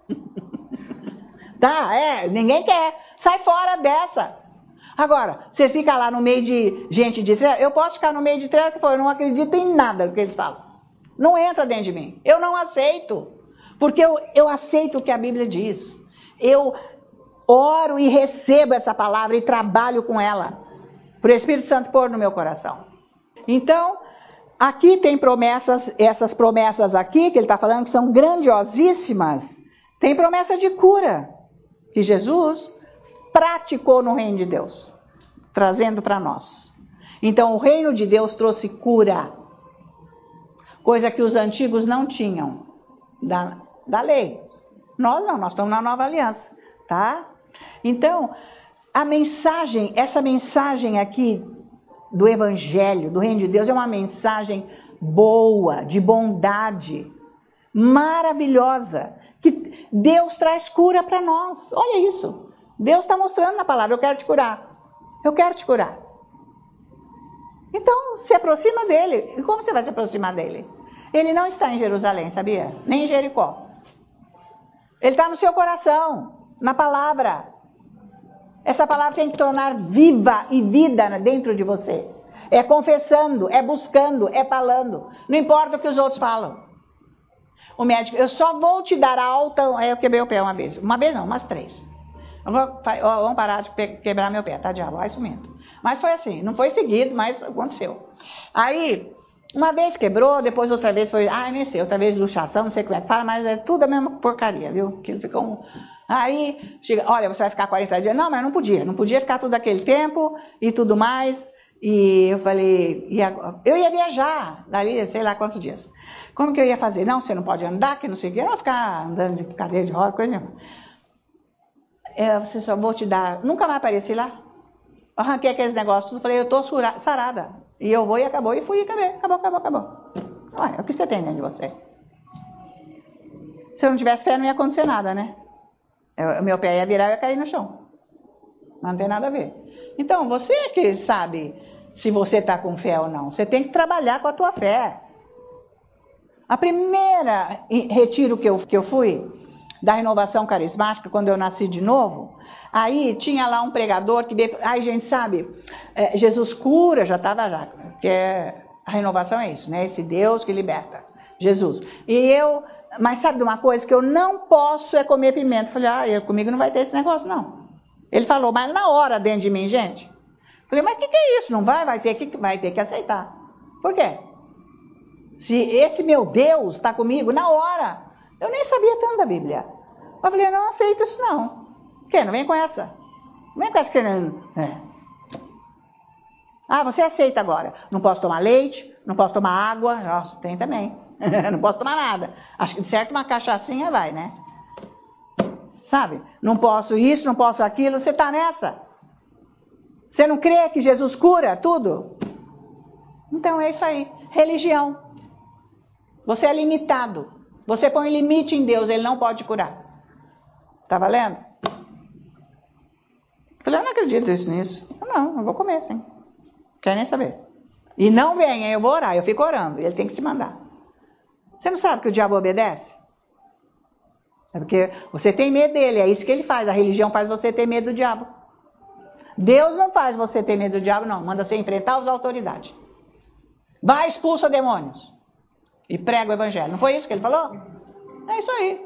Ninguém quer. Sai fora dessa. Agora, você fica lá no meio de gente de treva. Eu posso ficar no meio de treva e eu não acredito em nada do que eles falam. Não entra dentro de mim. Eu não aceito. Porque eu aceito o que a Bíblia diz. Eu oro e recebo essa palavra e trabalho com ela. Para o Espírito Santo pôr no meu coração. Então, aqui tem promessas, essas promessas aqui que ele está falando que são grandiosíssimas. Tem promessa de cura que Jesus praticou no reino de Deus, trazendo para nós. Então, o reino de Deus trouxe cura, coisa que os antigos não tinham da lei. Nós não, nós estamos na nova aliança, tá? Então, essa mensagem aqui do evangelho, do reino de Deus, é uma mensagem boa, de bondade, maravilhosa, que Deus traz cura para nós. Olha isso. Deus está mostrando na palavra, eu quero te curar. Eu quero te curar. Então, se aproxima dele. E como você vai se aproximar dele? Ele não está em Jerusalém, sabia? Nem em Jericó. Ele está no seu coração, na palavra. Essa palavra tem que tornar viva e vida dentro de você. É confessando, é buscando, é falando. Não importa o que os outros falam. O médico, eu só vou te dar alta. Eu quebrei o pé uma vez. Uma vez não, umas 3. Vamos parar de quebrar meu pé, tá, diabo? Vai sumindo. Mas foi assim, não foi seguido, mas aconteceu. Aí, uma vez quebrou, depois outra vez foi, nem sei, outra vez luxação, não sei como é que fala, mas é tudo a mesma porcaria, viu? Que ele ficou Aí, chega, olha, você vai ficar 40 dias. Não, mas não podia ficar tudo aquele tempo e tudo mais. E eu falei, eu ia viajar dali, sei lá quantos dias. Como que eu ia fazer? Não, você não pode andar, que não sei o que, eu ia ficar andando de cadeira de roda, coisa nenhuma. Você só vou te dar, nunca mais apareci lá. Arranquei aqueles negócios, tudo, falei, eu estou sarada. E eu vou e acabou, e fui e acabei, acabou. Olha, o que você tem dentro de você? Se eu não tivesse fé, não ia acontecer nada, né? O meu pé ia virar e ia cair no chão. Não tem nada a ver. Então, você que sabe se você está com fé ou não. Você tem que trabalhar com a tua fé. A primeira retiro que eu fui, da renovação carismática, quando eu nasci de novo, aí tinha lá um pregador que veio, ai gente sabe, Jesus cura, já estava já, porque a renovação é isso, né? Esse Deus que liberta, Jesus. Mas sabe de uma coisa, que eu não posso comer pimenta. Falei, comigo não vai ter esse negócio não. Ele falou, mas na hora dentro de mim, gente. Falei, mas o que é isso? Não vai ter que aceitar. Por quê? Se esse meu Deus está comigo, na hora. Eu nem sabia tanto da Bíblia. Eu falei, eu não aceito isso não. Que? Não vem com essa. Não vem com essa querendo. Você aceita agora. Não posso tomar leite, não posso tomar água. Nossa, tem também. Não posso tomar nada. Acho que de certo uma cachaçinha vai, né? Sabe? Não posso isso, não posso aquilo. Você está nessa? Você não crê que Jesus cura tudo? Então é isso aí. Religião. Você é limitado. Você põe limite em Deus, Ele não pode curar. Tá valendo? Falei, eu não acredito nisso. Não, eu vou comer, sim. Quer nem saber. E não venha, eu vou orar, eu fico orando. Ele tem que se mandar. Você não sabe que o diabo obedece? É porque você tem medo dele, é isso que ele faz. A religião faz você ter medo do diabo. Deus não faz você ter medo do diabo, não. Manda você enfrentar as autoridades. Vai, expulsa demônios. E prega o evangelho. Não foi isso que ele falou? É isso aí.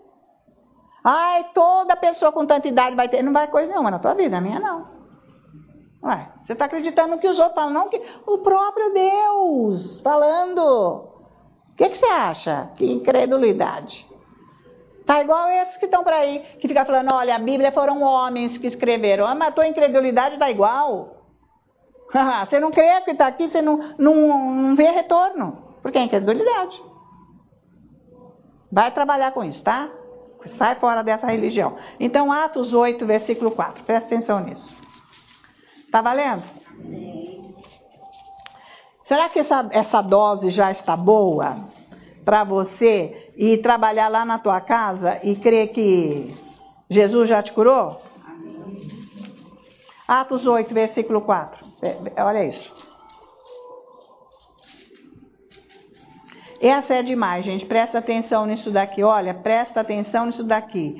Toda pessoa com tanta idade vai ter. Não vai coisa nenhuma na tua vida, na minha não. Você está acreditando no que os outros falam, não que o próprio Deus falando. O que você acha? Que incredulidade. Tá igual esses que estão por aí, que ficam falando, olha, a Bíblia foram homens que escreveram. Mas a tua incredulidade dá igual. Você não crê que está aqui, você não vê retorno. Porque é incredulidade. Vai trabalhar com isso, tá? Sai fora dessa religião. Então, Atos 8, versículo 4. Presta atenção nisso. Tá valendo? Será que essa dose já está boa para você ir trabalhar lá na tua casa e crer que Jesus já te curou? Atos 8, versículo 4. Olha isso. Essa é demais, gente. Presta atenção nisso daqui. Olha, presta atenção nisso daqui.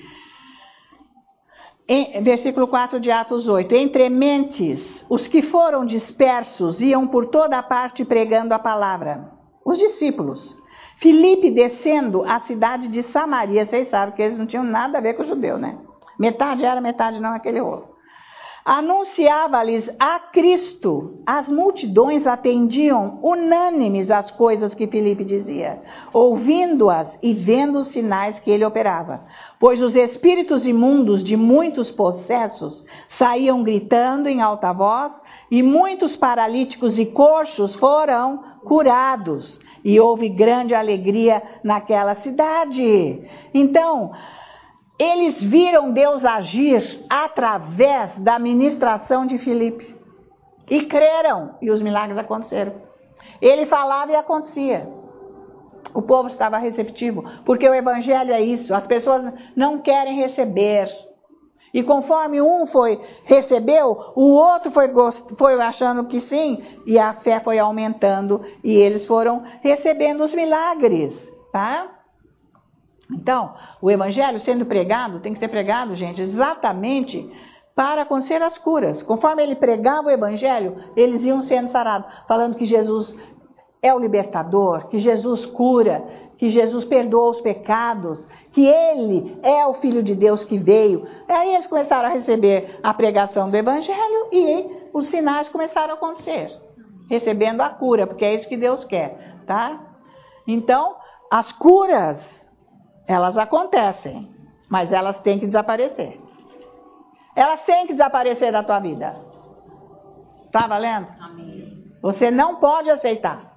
Versículo 4 de Atos 8. Entre mentes, os que foram dispersos iam por toda a parte pregando a palavra. Os discípulos. Filipe descendo à cidade de Samaria. Vocês sabem que eles não tinham nada a ver com o judeu, né? Metade era, metade não, aquele rolo. Anunciava-lhes a Cristo. As multidões atendiam unânimes às coisas que Filipe dizia, ouvindo-as e vendo os sinais que ele operava. Pois os espíritos imundos de muitos possessos saíam gritando em alta voz, e muitos paralíticos e coxos foram curados. E houve grande alegria naquela cidade. Então, eles viram Deus agir através da ministração de Filipe. E creram, e os milagres aconteceram. Ele falava e acontecia. O povo estava receptivo, porque o evangelho é isso. As pessoas não querem receber. E conforme um recebeu, o outro foi achando que sim, e a fé foi aumentando, e eles foram recebendo os milagres, tá? Então, o evangelho sendo pregado, tem que ser pregado, gente, exatamente para acontecer as curas. Conforme ele pregava o evangelho, eles iam sendo sarados, falando que Jesus é o libertador, que Jesus cura, que Jesus perdoa os pecados, que ele é o Filho de Deus que veio. Aí eles começaram a receber a pregação do evangelho e os sinais começaram a acontecer, recebendo a cura, porque é isso que Deus quer, tá? Então, as curas, elas acontecem, mas elas têm que desaparecer. Elas têm que desaparecer da tua vida. Tá valendo? Amém. Você não pode aceitar.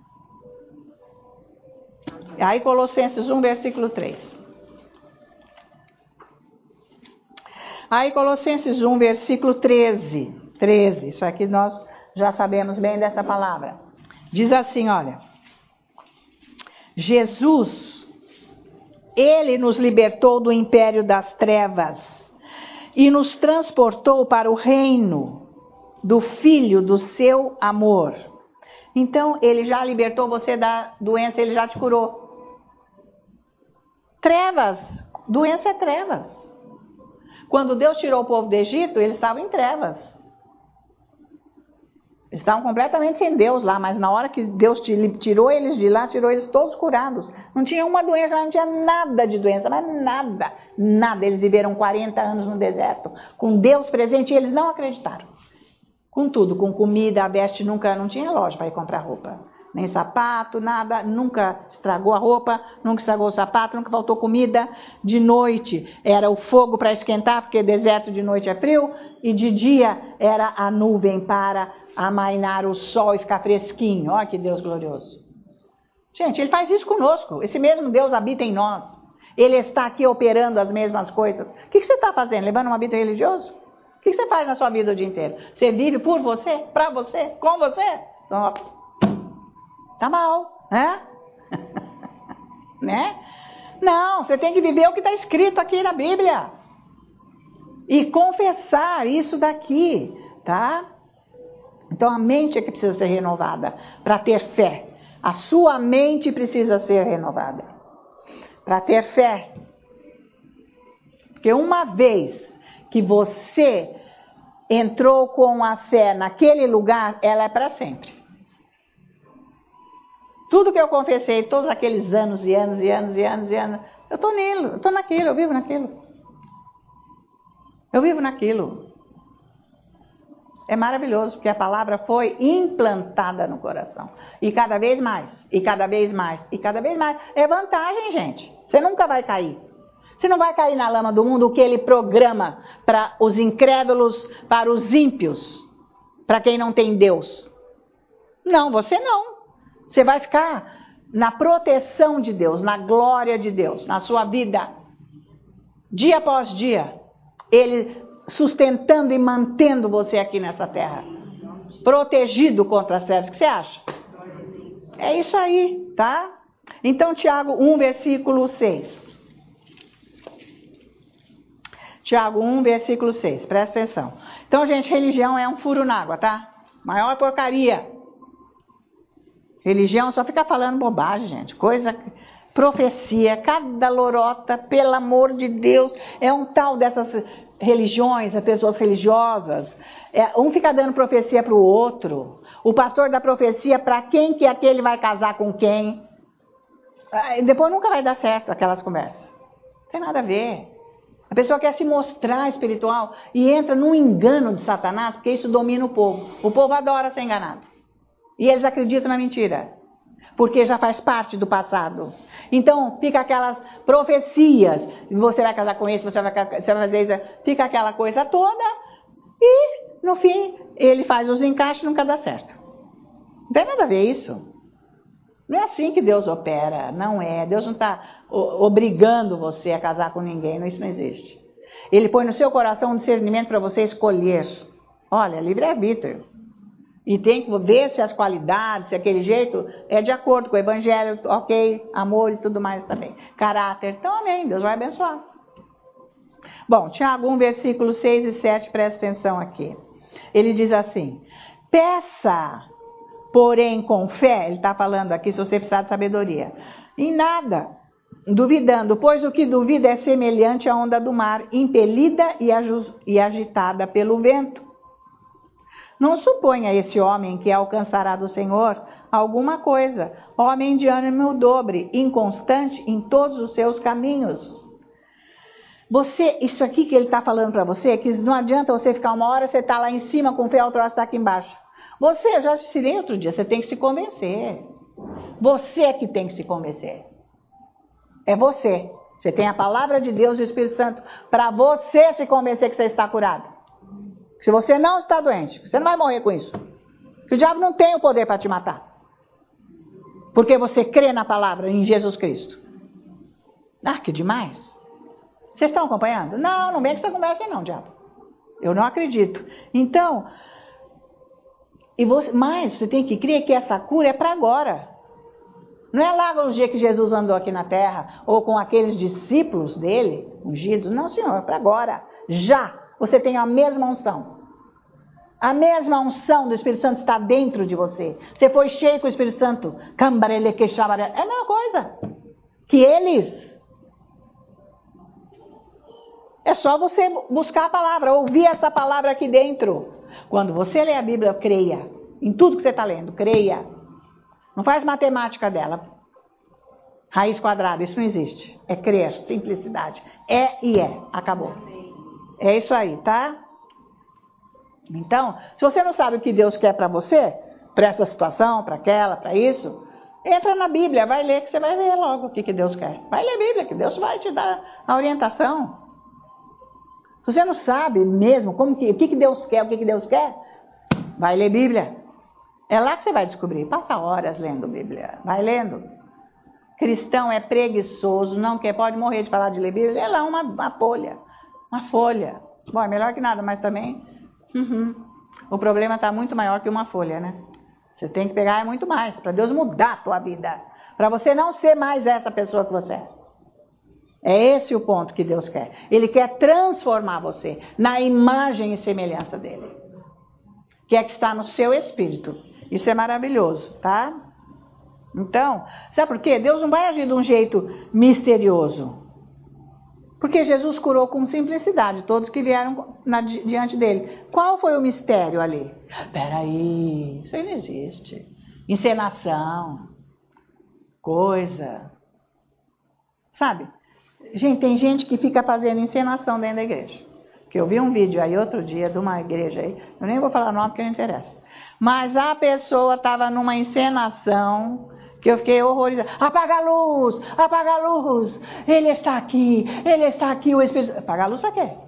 Aí Colossenses 1, versículo 3. Aí Colossenses 1, versículo 13. 13. Isso aqui nós já sabemos bem dessa palavra. Diz assim, olha. Jesus, ele nos libertou do império das trevas e nos transportou para o reino do Filho do seu amor. Então, ele já libertou você da doença, ele já te curou. Trevas, doença é trevas. Quando Deus tirou o povo do Egito, eles estavam em trevas. Eles estavam completamente sem Deus lá, mas na hora que Deus tirou eles de lá, tirou eles todos curados. Não tinha uma doença, não tinha nada de doença, mas nada, nada. Eles viveram 40 anos no deserto, com Deus presente, e eles não acreditaram. Com tudo, com comida, a veste nunca, não tinha loja para ir comprar roupa. Nem sapato, nada, nunca estragou a roupa, nunca estragou o sapato, nunca faltou comida. De noite era o fogo para esquentar, porque deserto de noite é frio, e de dia era a nuvem para amainar o sol e ficar fresquinho. Olha que Deus glorioso. Gente, ele faz isso conosco. Esse mesmo Deus habita em nós. Ele está aqui operando as mesmas coisas. O que você está fazendo? Levando uma vida religiosa? O que você faz na sua vida o dia inteiro? Você vive por você, para você, com você? Então, tá mal, né? Né? Não, você tem que viver o que está escrito aqui na Bíblia. E confessar isso daqui, tá? Então a mente é que precisa ser renovada para ter fé. A sua mente precisa ser renovada para ter fé. Porque uma vez que você entrou com a fé naquele lugar, ela é para sempre. Tudo que eu confessei, todos aqueles anos e anos e anos e anos e anos, eu estou nele, eu estou naquilo, eu vivo naquilo. Eu vivo naquilo. É maravilhoso, porque a palavra foi implantada no coração. E cada vez mais, e cada vez mais, e cada vez mais. É vantagem, gente. Você nunca vai cair. Você não vai cair na lama do mundo, o que ele programa para os incrédulos, para os ímpios, para quem não tem Deus. Não, você não. Você vai ficar na proteção de Deus, na glória de Deus, na sua vida. Dia após dia, ele sustentando e mantendo você aqui nessa terra. Protegido contra as trevas. O que você acha? É isso aí, tá? Então, Tiago 1, versículo 6. Tiago 1, versículo 6, presta atenção. Então, gente, religião é um furo na água, tá? Maior porcaria. Religião só fica falando bobagem, gente. Coisa, profecia, cada lorota, pelo amor de Deus. É um tal dessas religiões, pessoas religiosas. Um fica dando profecia para o outro. O pastor dá profecia para quem que aquele vai casar com quem. Depois nunca vai dar certo aquelas conversas. Não tem nada a ver. A pessoa quer se mostrar espiritual e entra num engano de Satanás, porque isso domina o povo. O povo adora ser enganado. E eles acreditam na mentira, porque já faz parte do passado. Então, fica aquelas profecias, você vai casar com esse, você vai fazer isso, fica aquela coisa toda, e no fim, ele faz os encaixes e nunca dá certo. Não tem nada a ver isso. Não é assim que Deus opera, não é. Deus não está obrigando você a casar com ninguém, isso não existe. Ele põe no seu coração um discernimento para você escolher. Olha, livre-arbítrio. E tem que ver se as qualidades, se aquele jeito é de acordo com o evangelho, ok, amor e tudo mais também. Caráter, então amém, Deus vai abençoar. Bom, Tiago 1, versículos 6 e 7, presta atenção aqui. Ele diz assim, peça, porém com fé, ele está falando aqui se você precisar de sabedoria, em nada, duvidando, pois o que duvida é semelhante à onda do mar, impelida e agitada pelo vento. Não suponha esse homem que alcançará do Senhor alguma coisa, homem de ânimo dobre, inconstante em todos os seus caminhos. Isso aqui que ele está falando para você, que não adianta você ficar uma hora, você está lá em cima com o pé, outro lado está aqui embaixo. Você, eu já ensinei outro dia, você tem que se convencer. Você é que tem que se convencer. É você. Você tem a palavra de Deus e o Espírito Santo para você se convencer que você está curado. Se você não está doente, você não vai morrer com isso. Porque o diabo não tem o poder para te matar. Porque você crê na palavra, em Jesus Cristo. Ah, que demais. Vocês estão acompanhando? Não vem com essa conversa não, diabo. Eu não acredito. Então, mas você tem que crer que essa cura é para agora. Não é lá no dia que Jesus andou aqui na terra, ou com aqueles discípulos dele, ungidos. Não, senhor, é para agora. Já. Você tem a mesma unção. A mesma unção do Espírito Santo está dentro de você. Você foi cheio com o Espírito Santo. É a mesma coisa que eles. É só você buscar a palavra, ouvir essa palavra aqui dentro. Quando você lê a Bíblia, creia. Em tudo que você está lendo, creia. Não faz matemática dela. Raiz quadrada, isso não existe. É crer, simplicidade. É e é. Acabou. É isso aí, tá? Então, se você não sabe o que Deus quer para você, para essa situação, para aquela, para isso, entra na Bíblia, vai ler que você vai ver logo o que Deus quer. Vai ler a Bíblia, que Deus vai te dar a orientação. Se você não sabe mesmo o que Deus quer, o que Deus quer, vai ler Bíblia. É lá que você vai descobrir. Passa horas lendo Bíblia. Vai lendo. Cristão é preguiçoso, não quer, pode morrer de falar de ler Bíblia. É lá uma folha. Uma folha. Bom, é melhor que nada, mas também... O problema está muito maior que uma folha, né? Você tem que pegar muito mais, para Deus mudar a tua vida. Para você não ser mais essa pessoa que você é. É esse o ponto que Deus quer. Ele quer transformar você na imagem e semelhança dele. Que é que está no seu espírito. Isso é maravilhoso, tá? Então, sabe por quê? Deus não vai agir de um jeito misterioso. Porque Jesus curou com simplicidade todos que vieram diante dele. Qual foi o mistério ali? Peraí, isso aí não existe. Encenação, coisa. Sabe? Gente, tem gente que fica fazendo encenação dentro da igreja. Que eu vi um vídeo aí outro dia de uma igreja aí, eu nem vou falar o nome porque não interessa. Mas a pessoa estava numa encenação que eu fiquei horrorizada. Apaga a luz, ele está aqui, o Espírito... Apaga a luz para quê?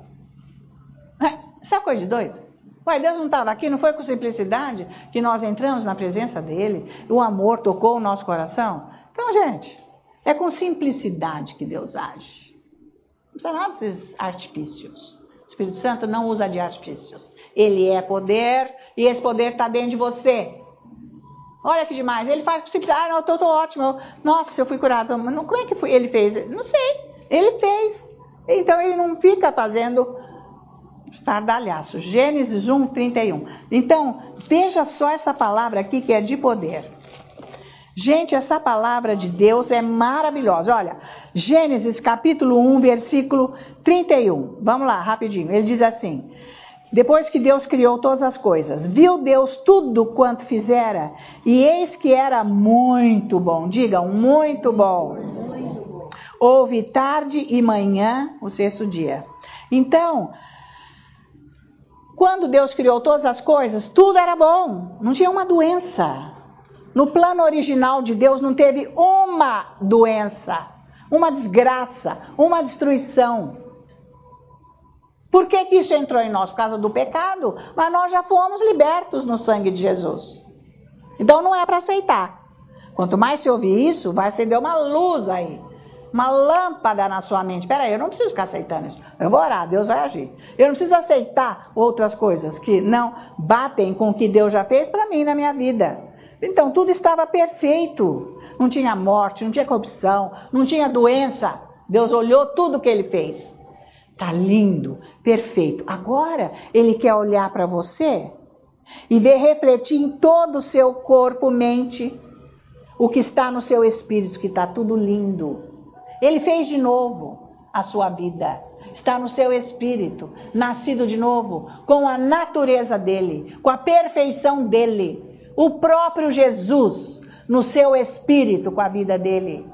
Isso é coisa de doido? Ué, Deus não estava aqui, não foi com simplicidade que nós entramos na presença dele, o amor tocou o nosso coração? Então, gente, é com simplicidade que Deus age. Não precisa nada desses artifícios. O Espírito Santo não usa de artifícios. Ele é poder e esse poder está dentro de você. Olha que demais. Ele faz com simplicidade. Não, eu tô ótimo. Nossa, eu fui curado. Mas como é que foi? Ele fez? Não sei. Ele fez. Então ele não fica fazendo estardalhaço. Gênesis 1, 31. Então, veja só essa palavra aqui que é de poder. Gente, essa palavra de Deus é maravilhosa. Olha, Gênesis capítulo 1, versículo 31. Vamos lá, rapidinho. Ele diz assim: depois que Deus criou todas as coisas, viu Deus tudo quanto fizera, e eis que era muito bom. Digam, muito bom. Muito bom. Houve tarde e manhã, o sexto dia. Então, quando Deus criou todas as coisas, tudo era bom. Não tinha uma doença. No plano original de Deus não teve uma doença, uma desgraça, uma destruição. Por que isso entrou em nós? Por causa do pecado. Mas nós já fomos libertos no sangue de Jesus. Então não é para aceitar. Quanto mais você ouvir isso, vai acender uma luz aí. Uma lâmpada na sua mente. Espera aí, eu não preciso ficar aceitando isso. Eu vou orar, Deus vai agir. Eu não preciso aceitar outras coisas que não batem com o que Deus já fez para mim na minha vida. Então tudo estava perfeito. Não tinha morte, não tinha corrupção, não tinha doença. Deus olhou tudo que ele fez. Tá lindo, perfeito. Agora ele quer olhar para você e ver refletir em todo o seu corpo, mente, o que está no seu espírito, que está tudo lindo. Ele fez de novo a sua vida. Está no seu espírito, nascido de novo, com a natureza dele, com a perfeição dele. O próprio Jesus no seu espírito, com a vida dele.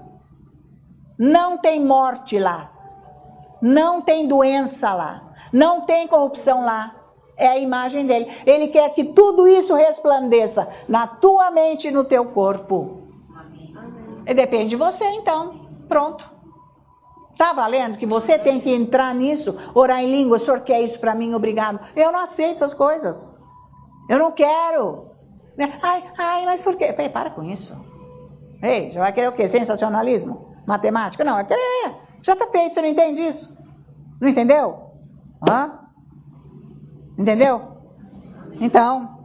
Não tem morte lá. Não tem doença lá. Não tem corrupção lá. É a imagem dele. Ele quer que tudo isso resplandeça na tua mente e no teu corpo. Amém. E depende de você, então. Pronto. Tá valendo que você tem que entrar nisso, orar em língua, o senhor quer isso para mim, obrigado. Eu não aceito essas coisas. Eu não quero. Ai, mas por quê? Para com isso. Ei, já vai querer o quê? Sensacionalismo? Matemática? Não, é querer. Já está feito, você não entende isso? Não entendeu? Hã? Entendeu? Então.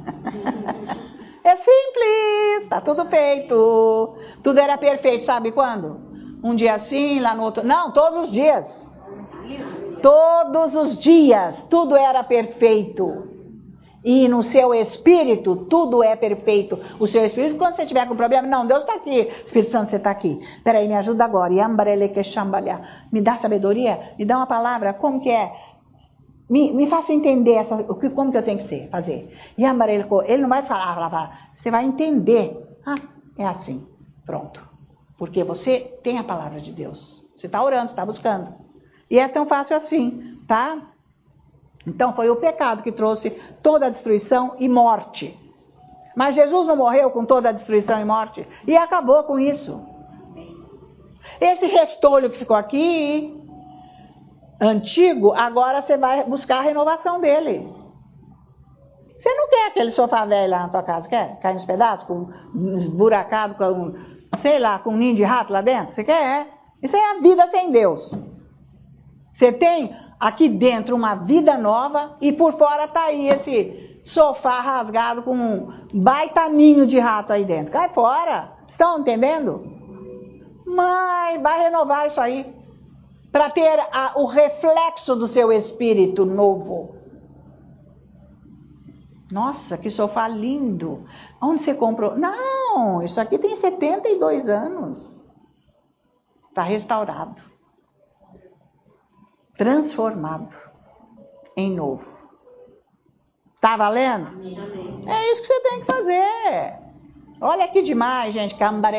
É simples, está tudo feito. Tudo era perfeito, sabe quando? Um dia assim, lá no outro. Não, todos os dias. Todos os dias, tudo era perfeito. E no seu espírito, tudo é perfeito. O seu espírito, quando você tiver com problema, não, Deus está aqui. Espírito Santo, você está aqui. Peraí, me ajuda agora. Me dá sabedoria, me dá uma palavra, como que é? Me faça entender como que eu tenho que fazer. Ele não vai falar, você vai entender. Ah, é assim, pronto. Porque você tem a palavra de Deus. Você está orando, está buscando. E é tão fácil assim, tá? Então foi o pecado que trouxe toda a destruição e morte. Mas Jesus não morreu com toda a destruição e morte e acabou com isso. Esse restolho que ficou aqui, antigo, agora você vai buscar a renovação dele. Você não quer aquele sofá velho lá na tua casa, quer? Cair nos pedaços, com esburacado, com um ninho de rato lá dentro? Você quer? Isso é a vida sem Deus. Você tem aqui dentro uma vida nova e por fora está aí esse sofá rasgado com um baita ninho de rato aí dentro. Cai fora. Estão entendendo? Mas vai renovar isso aí para ter o reflexo do seu espírito novo. Nossa, que sofá lindo. Onde você comprou? Não, isso aqui tem 72 anos. Está restaurado. Transformado em novo. Tá valendo? É isso que você tem que fazer. Olha que demais, gente.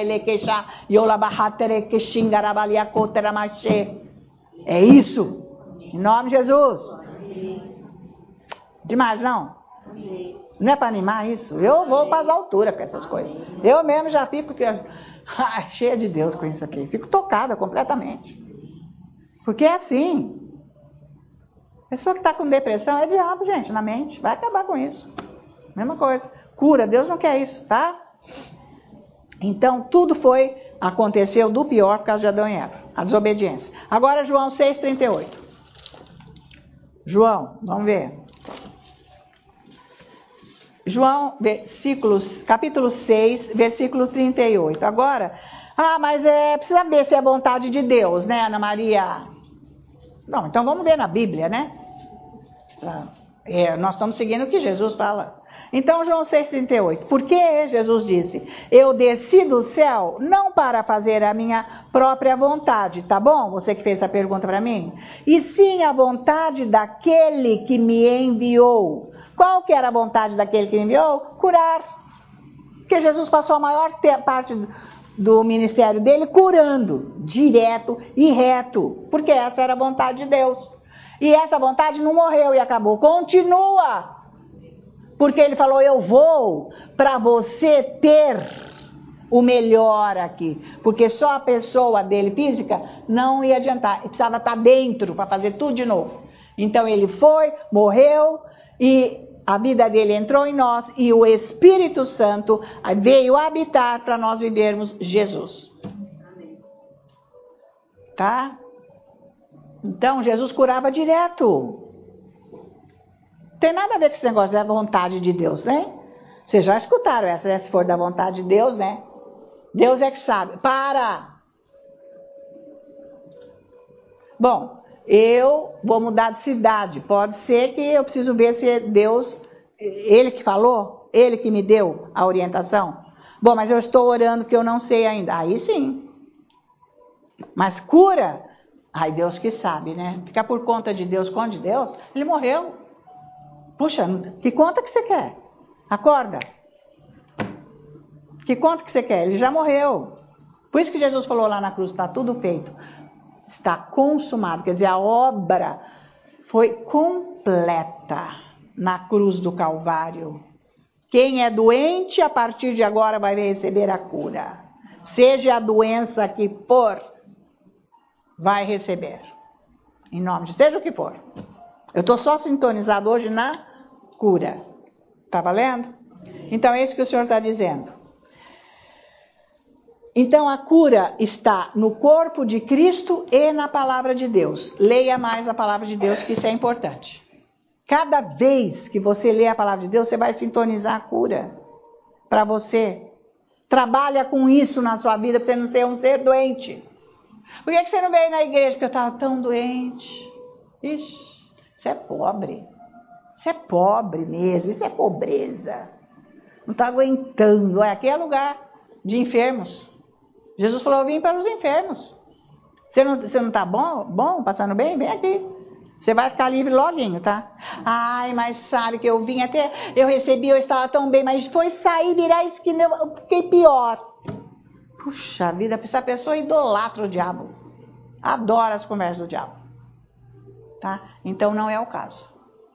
É isso. Em nome de Jesus. Demais, não? Não é para animar isso? Eu vou para as alturas com essas coisas. Eu mesmo já fico cheia de Deus com isso aqui. Fico tocada completamente. Porque é assim. Pessoa que está com depressão é diabo, gente, na mente. Vai acabar com isso. Mesma coisa. Cura. Deus não quer isso, tá? Então, tudo aconteceu do pior por causa de Adão e Eva. A desobediência. Agora, João 6,38. João, vamos ver. João, capítulo 6, versículo 38. Agora, mas precisa ver se é vontade de Deus, né, Ana Maria? Não, então vamos ver na Bíblia, né? Nós estamos seguindo o que Jesus fala. Então, João 6,38. Porque Jesus disse, eu desci do céu não para fazer a minha própria vontade, tá bom? Você que fez essa pergunta para mim. E sim a vontade daquele que me enviou. Qual que era a vontade daquele que me enviou? Curar. Porque Jesus passou a maior parte do ministério dele curando, direto e reto, porque essa era a vontade de Deus. E essa vontade não morreu e acabou, continua. Porque ele falou, eu vou para você ter o melhor aqui. Porque só a pessoa dele física não ia adiantar, ele precisava estar dentro para fazer tudo de novo. Então ele foi, morreu e a vida dele entrou em nós e o Espírito Santo veio habitar para nós vivermos Jesus. Tá? Então, Jesus curava direto. Não tem nada a ver com esse negócio da vontade de Deus, né? Vocês já escutaram essa, né? Se for da vontade de Deus, né? Deus é que sabe. Para! Bom, eu vou mudar de cidade. Pode ser que eu preciso ver se é Deus, Ele que falou, Ele que me deu a orientação. Bom, mas eu estou orando que eu não sei ainda. Aí sim. Mas cura, ai, Deus que sabe, né? Ficar por conta de Deus, conta de Deus, Ele morreu. Puxa, que conta que você quer? Acorda. Que conta que você quer? Ele já morreu. Por isso que Jesus falou lá na cruz, está tudo feito. Está consumado, quer dizer, a obra foi completa na cruz do Calvário. Quem é doente, a partir de agora vai receber a cura. Seja a doença que for, vai receber. Em nome de seja o que for. Eu estou só sintonizado hoje na cura. Está valendo? Então é isso que o Senhor está dizendo. Então a cura está no corpo de Cristo e na palavra de Deus. Leia mais a palavra de Deus, que isso é importante. Cada vez que você lê a palavra de Deus, você vai sintonizar a cura para você. Trabalha com isso na sua vida para você não ser um ser doente. Por que você não veio na igreja? Porque eu estava tão doente. Ixi, você é pobre. Isso é pobre mesmo, isso é pobreza. Não está aguentando. Aqui é lugar de enfermos. Jesus falou, eu vim para os enfermos. Você não está bom, passando bem? Vem aqui. Você vai ficar livre loguinho, tá? Ai, mas sabe que eu vim até, eu recebi, eu estava tão bem, mas foi sair, virar a esquina, eu fiquei pior. Puxa vida, essa pessoa idolatra o diabo. Adora as conversas do diabo. Tá? Então não é o caso.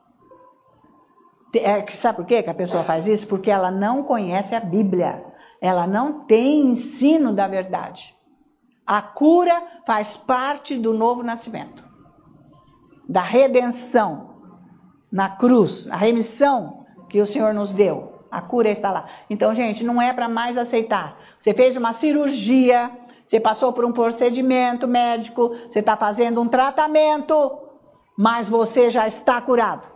Sabe por quê que a pessoa faz isso? Porque ela não conhece a Bíblia. Ela não tem ensino da verdade. A cura faz parte do novo nascimento. Da redenção na cruz. A remissão que o Senhor nos deu. A cura está lá. Então, gente, não é para mais aceitar. Você fez uma cirurgia, você passou por um procedimento médico, você está fazendo um tratamento, mas você já está curado.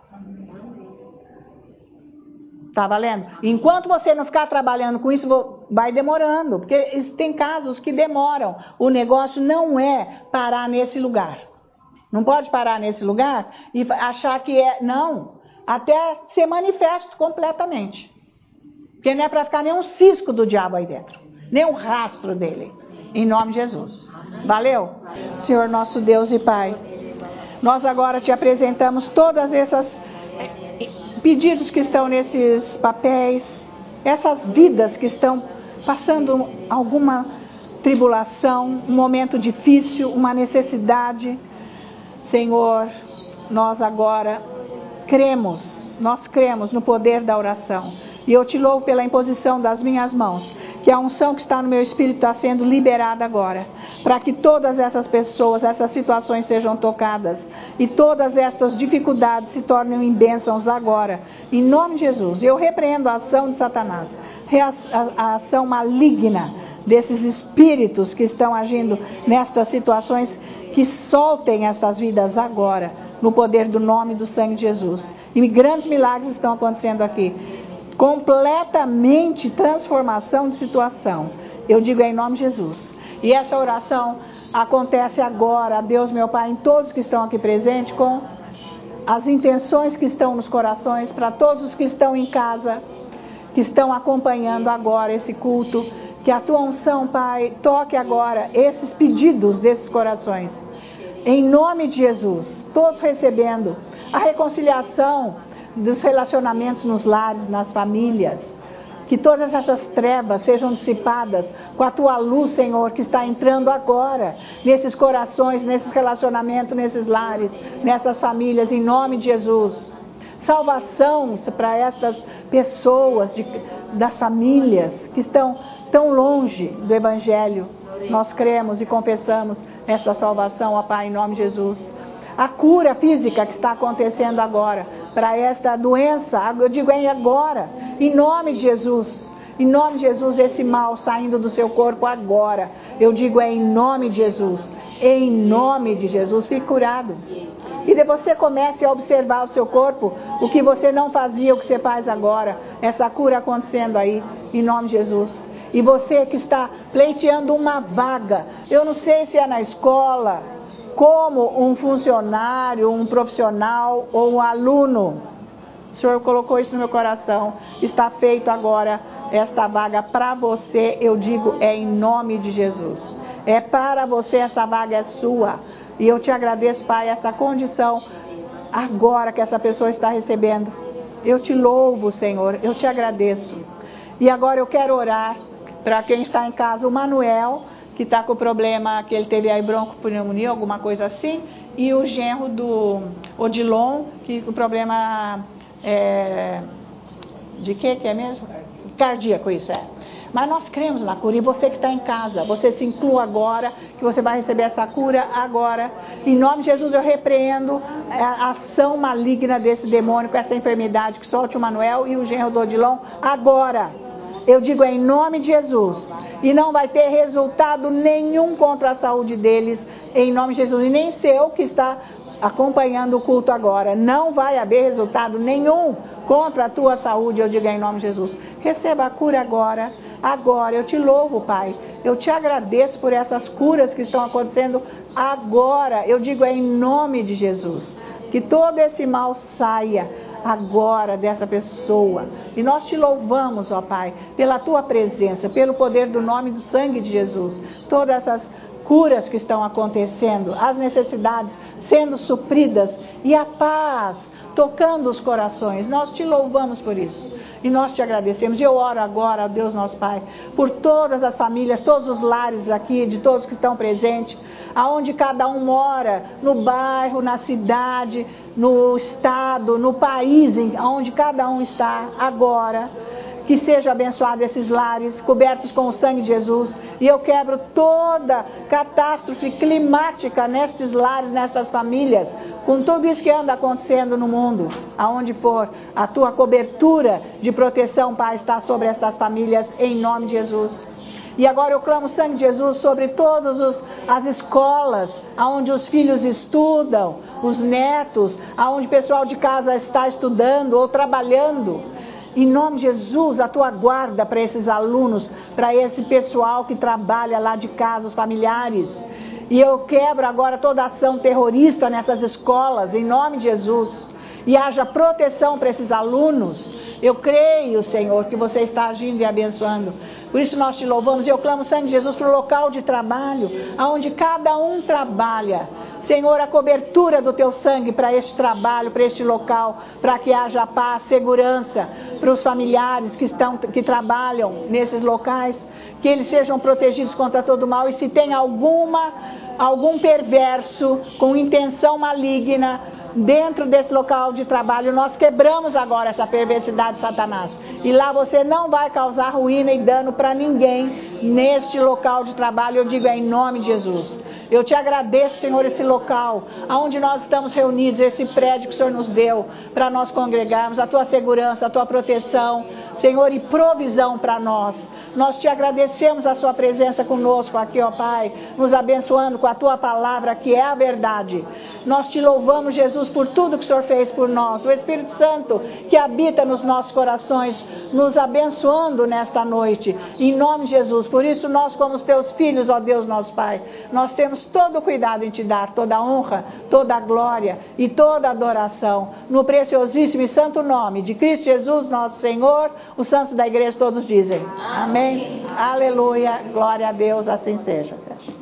Tá valendo? Enquanto você não ficar trabalhando com isso, vai demorando. Porque tem casos que demoram. O negócio não é parar nesse lugar. Não pode parar nesse lugar e achar que é... Não. Até ser manifesto completamente. Porque não é para ficar nem um cisco do diabo aí dentro. Nem um rastro dele. Em nome de Jesus. Valeu? Senhor nosso Deus e Pai. Nós agora te apresentamos todas essas... pedidos que estão nesses papéis, essas vidas que estão passando alguma tribulação, um momento difícil, uma necessidade. Senhor, nós agora nós cremos no poder da oração. E eu te louvo pela imposição das minhas mãos, que a unção que está no meu espírito está sendo liberada agora, para que todas essas pessoas, essas situações sejam tocadas, e todas estas dificuldades se tornem em bênçãos agora, em nome de Jesus. Eu repreendo a ação de Satanás, a ação maligna desses espíritos que estão agindo nestas situações, que soltem estas vidas agora, no poder do nome e do sangue de Jesus. E grandes milagres estão acontecendo aqui. Completamente transformação de situação. Eu digo em nome de Jesus. E essa oração acontece agora, Deus meu Pai, em todos que estão aqui presentes, com as intenções que estão nos corações, para todos os que estão em casa, que estão acompanhando agora esse culto. Que a tua unção, Pai, toque agora esses pedidos desses corações. Em nome de Jesus, todos recebendo a reconciliação dos relacionamentos nos lares, nas famílias. Que todas essas trevas sejam dissipadas com a tua luz, Senhor, que está entrando agora nesses corações, nesses relacionamentos, nesses lares, nessas famílias, em nome de Jesus. Salvação para essas pessoas das famílias que estão tão longe do Evangelho. Nós cremos e confessamos essa salvação, ó Pai, em nome de Jesus. A cura física que está acontecendo agora para esta doença, eu digo agora, em nome de Jesus. Em nome de Jesus, esse mal saindo do seu corpo agora. Eu digo em nome de Jesus. Em nome de Jesus, fique curado. E de você comece a observar o seu corpo, o que você não fazia, o que você faz agora. Essa cura acontecendo aí, em nome de Jesus. E você que está pleiteando uma vaga, eu não sei se é na escola, como um funcionário, um profissional ou um aluno. O Senhor colocou isso no meu coração. Está feito agora esta vaga para você, eu digo, é em nome de Jesus. É para você, essa vaga é sua. E eu te agradeço, Pai, essa condição agora que essa pessoa está recebendo. Eu te louvo, Senhor, eu te agradeço. E agora eu quero orar para quem está em casa, o Manuel, que está com o problema, que ele teve aí broncopneumonia, alguma coisa assim, e o genro do Odilon, que o problema de que é mesmo? Cardíaco, isso é. Mas nós cremos na cura, e você que está em casa, você se inclua agora, que você vai receber essa cura agora. Em nome de Jesus eu repreendo a ação maligna desse demônio, com essa enfermidade, que solte o Manuel e o genro do Odilon agora. Eu digo em nome de Jesus. E não vai ter resultado nenhum contra a saúde deles, em nome de Jesus. E nem seu que está acompanhando o culto agora. Não vai haver resultado nenhum contra a tua saúde, eu digo em nome de Jesus. Receba a cura agora. Agora, eu te louvo, Pai. Eu te agradeço por essas curas que estão acontecendo agora. Eu digo em nome de Jesus. Que todo esse mal saia agora dessa pessoa. E nós te louvamos, ó Pai, pela tua presença, pelo poder do nome e do sangue de Jesus. Todas essas curas que estão acontecendo, as necessidades sendo supridas e a paz tocando os corações. Nós te louvamos por isso. E nós te agradecemos. E eu oro agora, ó Deus nosso Pai, por todas as famílias, todos os lares aqui, de todos que estão presentes, aonde cada um mora, no bairro, na cidade, no estado, no país, onde cada um está agora. Que seja abençoado esses lares, cobertos com o sangue de Jesus. E eu quebro toda catástrofe climática nesses lares, nessas famílias, com tudo isso que anda acontecendo no mundo, aonde for, a tua cobertura de proteção, Pai, está sobre essas famílias, em nome de Jesus. E agora eu clamo o sangue de Jesus sobre todas as escolas, onde os filhos estudam, os netos, onde o pessoal de casa está estudando ou trabalhando. Em nome de Jesus, a tua guarda para esses alunos, para esse pessoal que trabalha lá de casa, os familiares. E eu quebro agora toda ação terrorista nessas escolas, em nome de Jesus. E haja proteção para esses alunos. Eu creio, Senhor, que você está agindo e abençoando. Por isso nós te louvamos e eu clamo o sangue de Jesus para o local de trabalho, onde cada um trabalha. Senhor, a cobertura do teu sangue para este trabalho, para este local, para que haja paz, segurança para os familiares que trabalham nesses locais, que eles sejam protegidos contra todo mal. E se tem algum perverso com intenção maligna dentro desse local de trabalho, nós quebramos agora essa perversidade de Satanás. E lá você não vai causar ruína e dano para ninguém neste local de trabalho, eu digo em nome de Jesus. Eu te agradeço, Senhor, esse local onde nós estamos reunidos, esse prédio que o Senhor nos deu para nós congregarmos, a tua segurança, a tua proteção, Senhor, e provisão para nós. Nós te agradecemos a sua presença conosco aqui, ó Pai, nos abençoando com a tua palavra, que é a verdade. Nós te louvamos, Jesus, por tudo que o Senhor fez por nós. O Espírito Santo que habita nos nossos corações, nos abençoando nesta noite. Em nome de Jesus. Por isso nós, como os teus filhos, ó Deus, nosso Pai, nós temos todo o cuidado em te dar toda a honra, toda a glória e toda a adoração. No preciosíssimo e santo nome de Cristo Jesus, nosso Senhor, os santos da igreja todos dizem. Amém. Aleluia. Glória a Deus. Assim seja.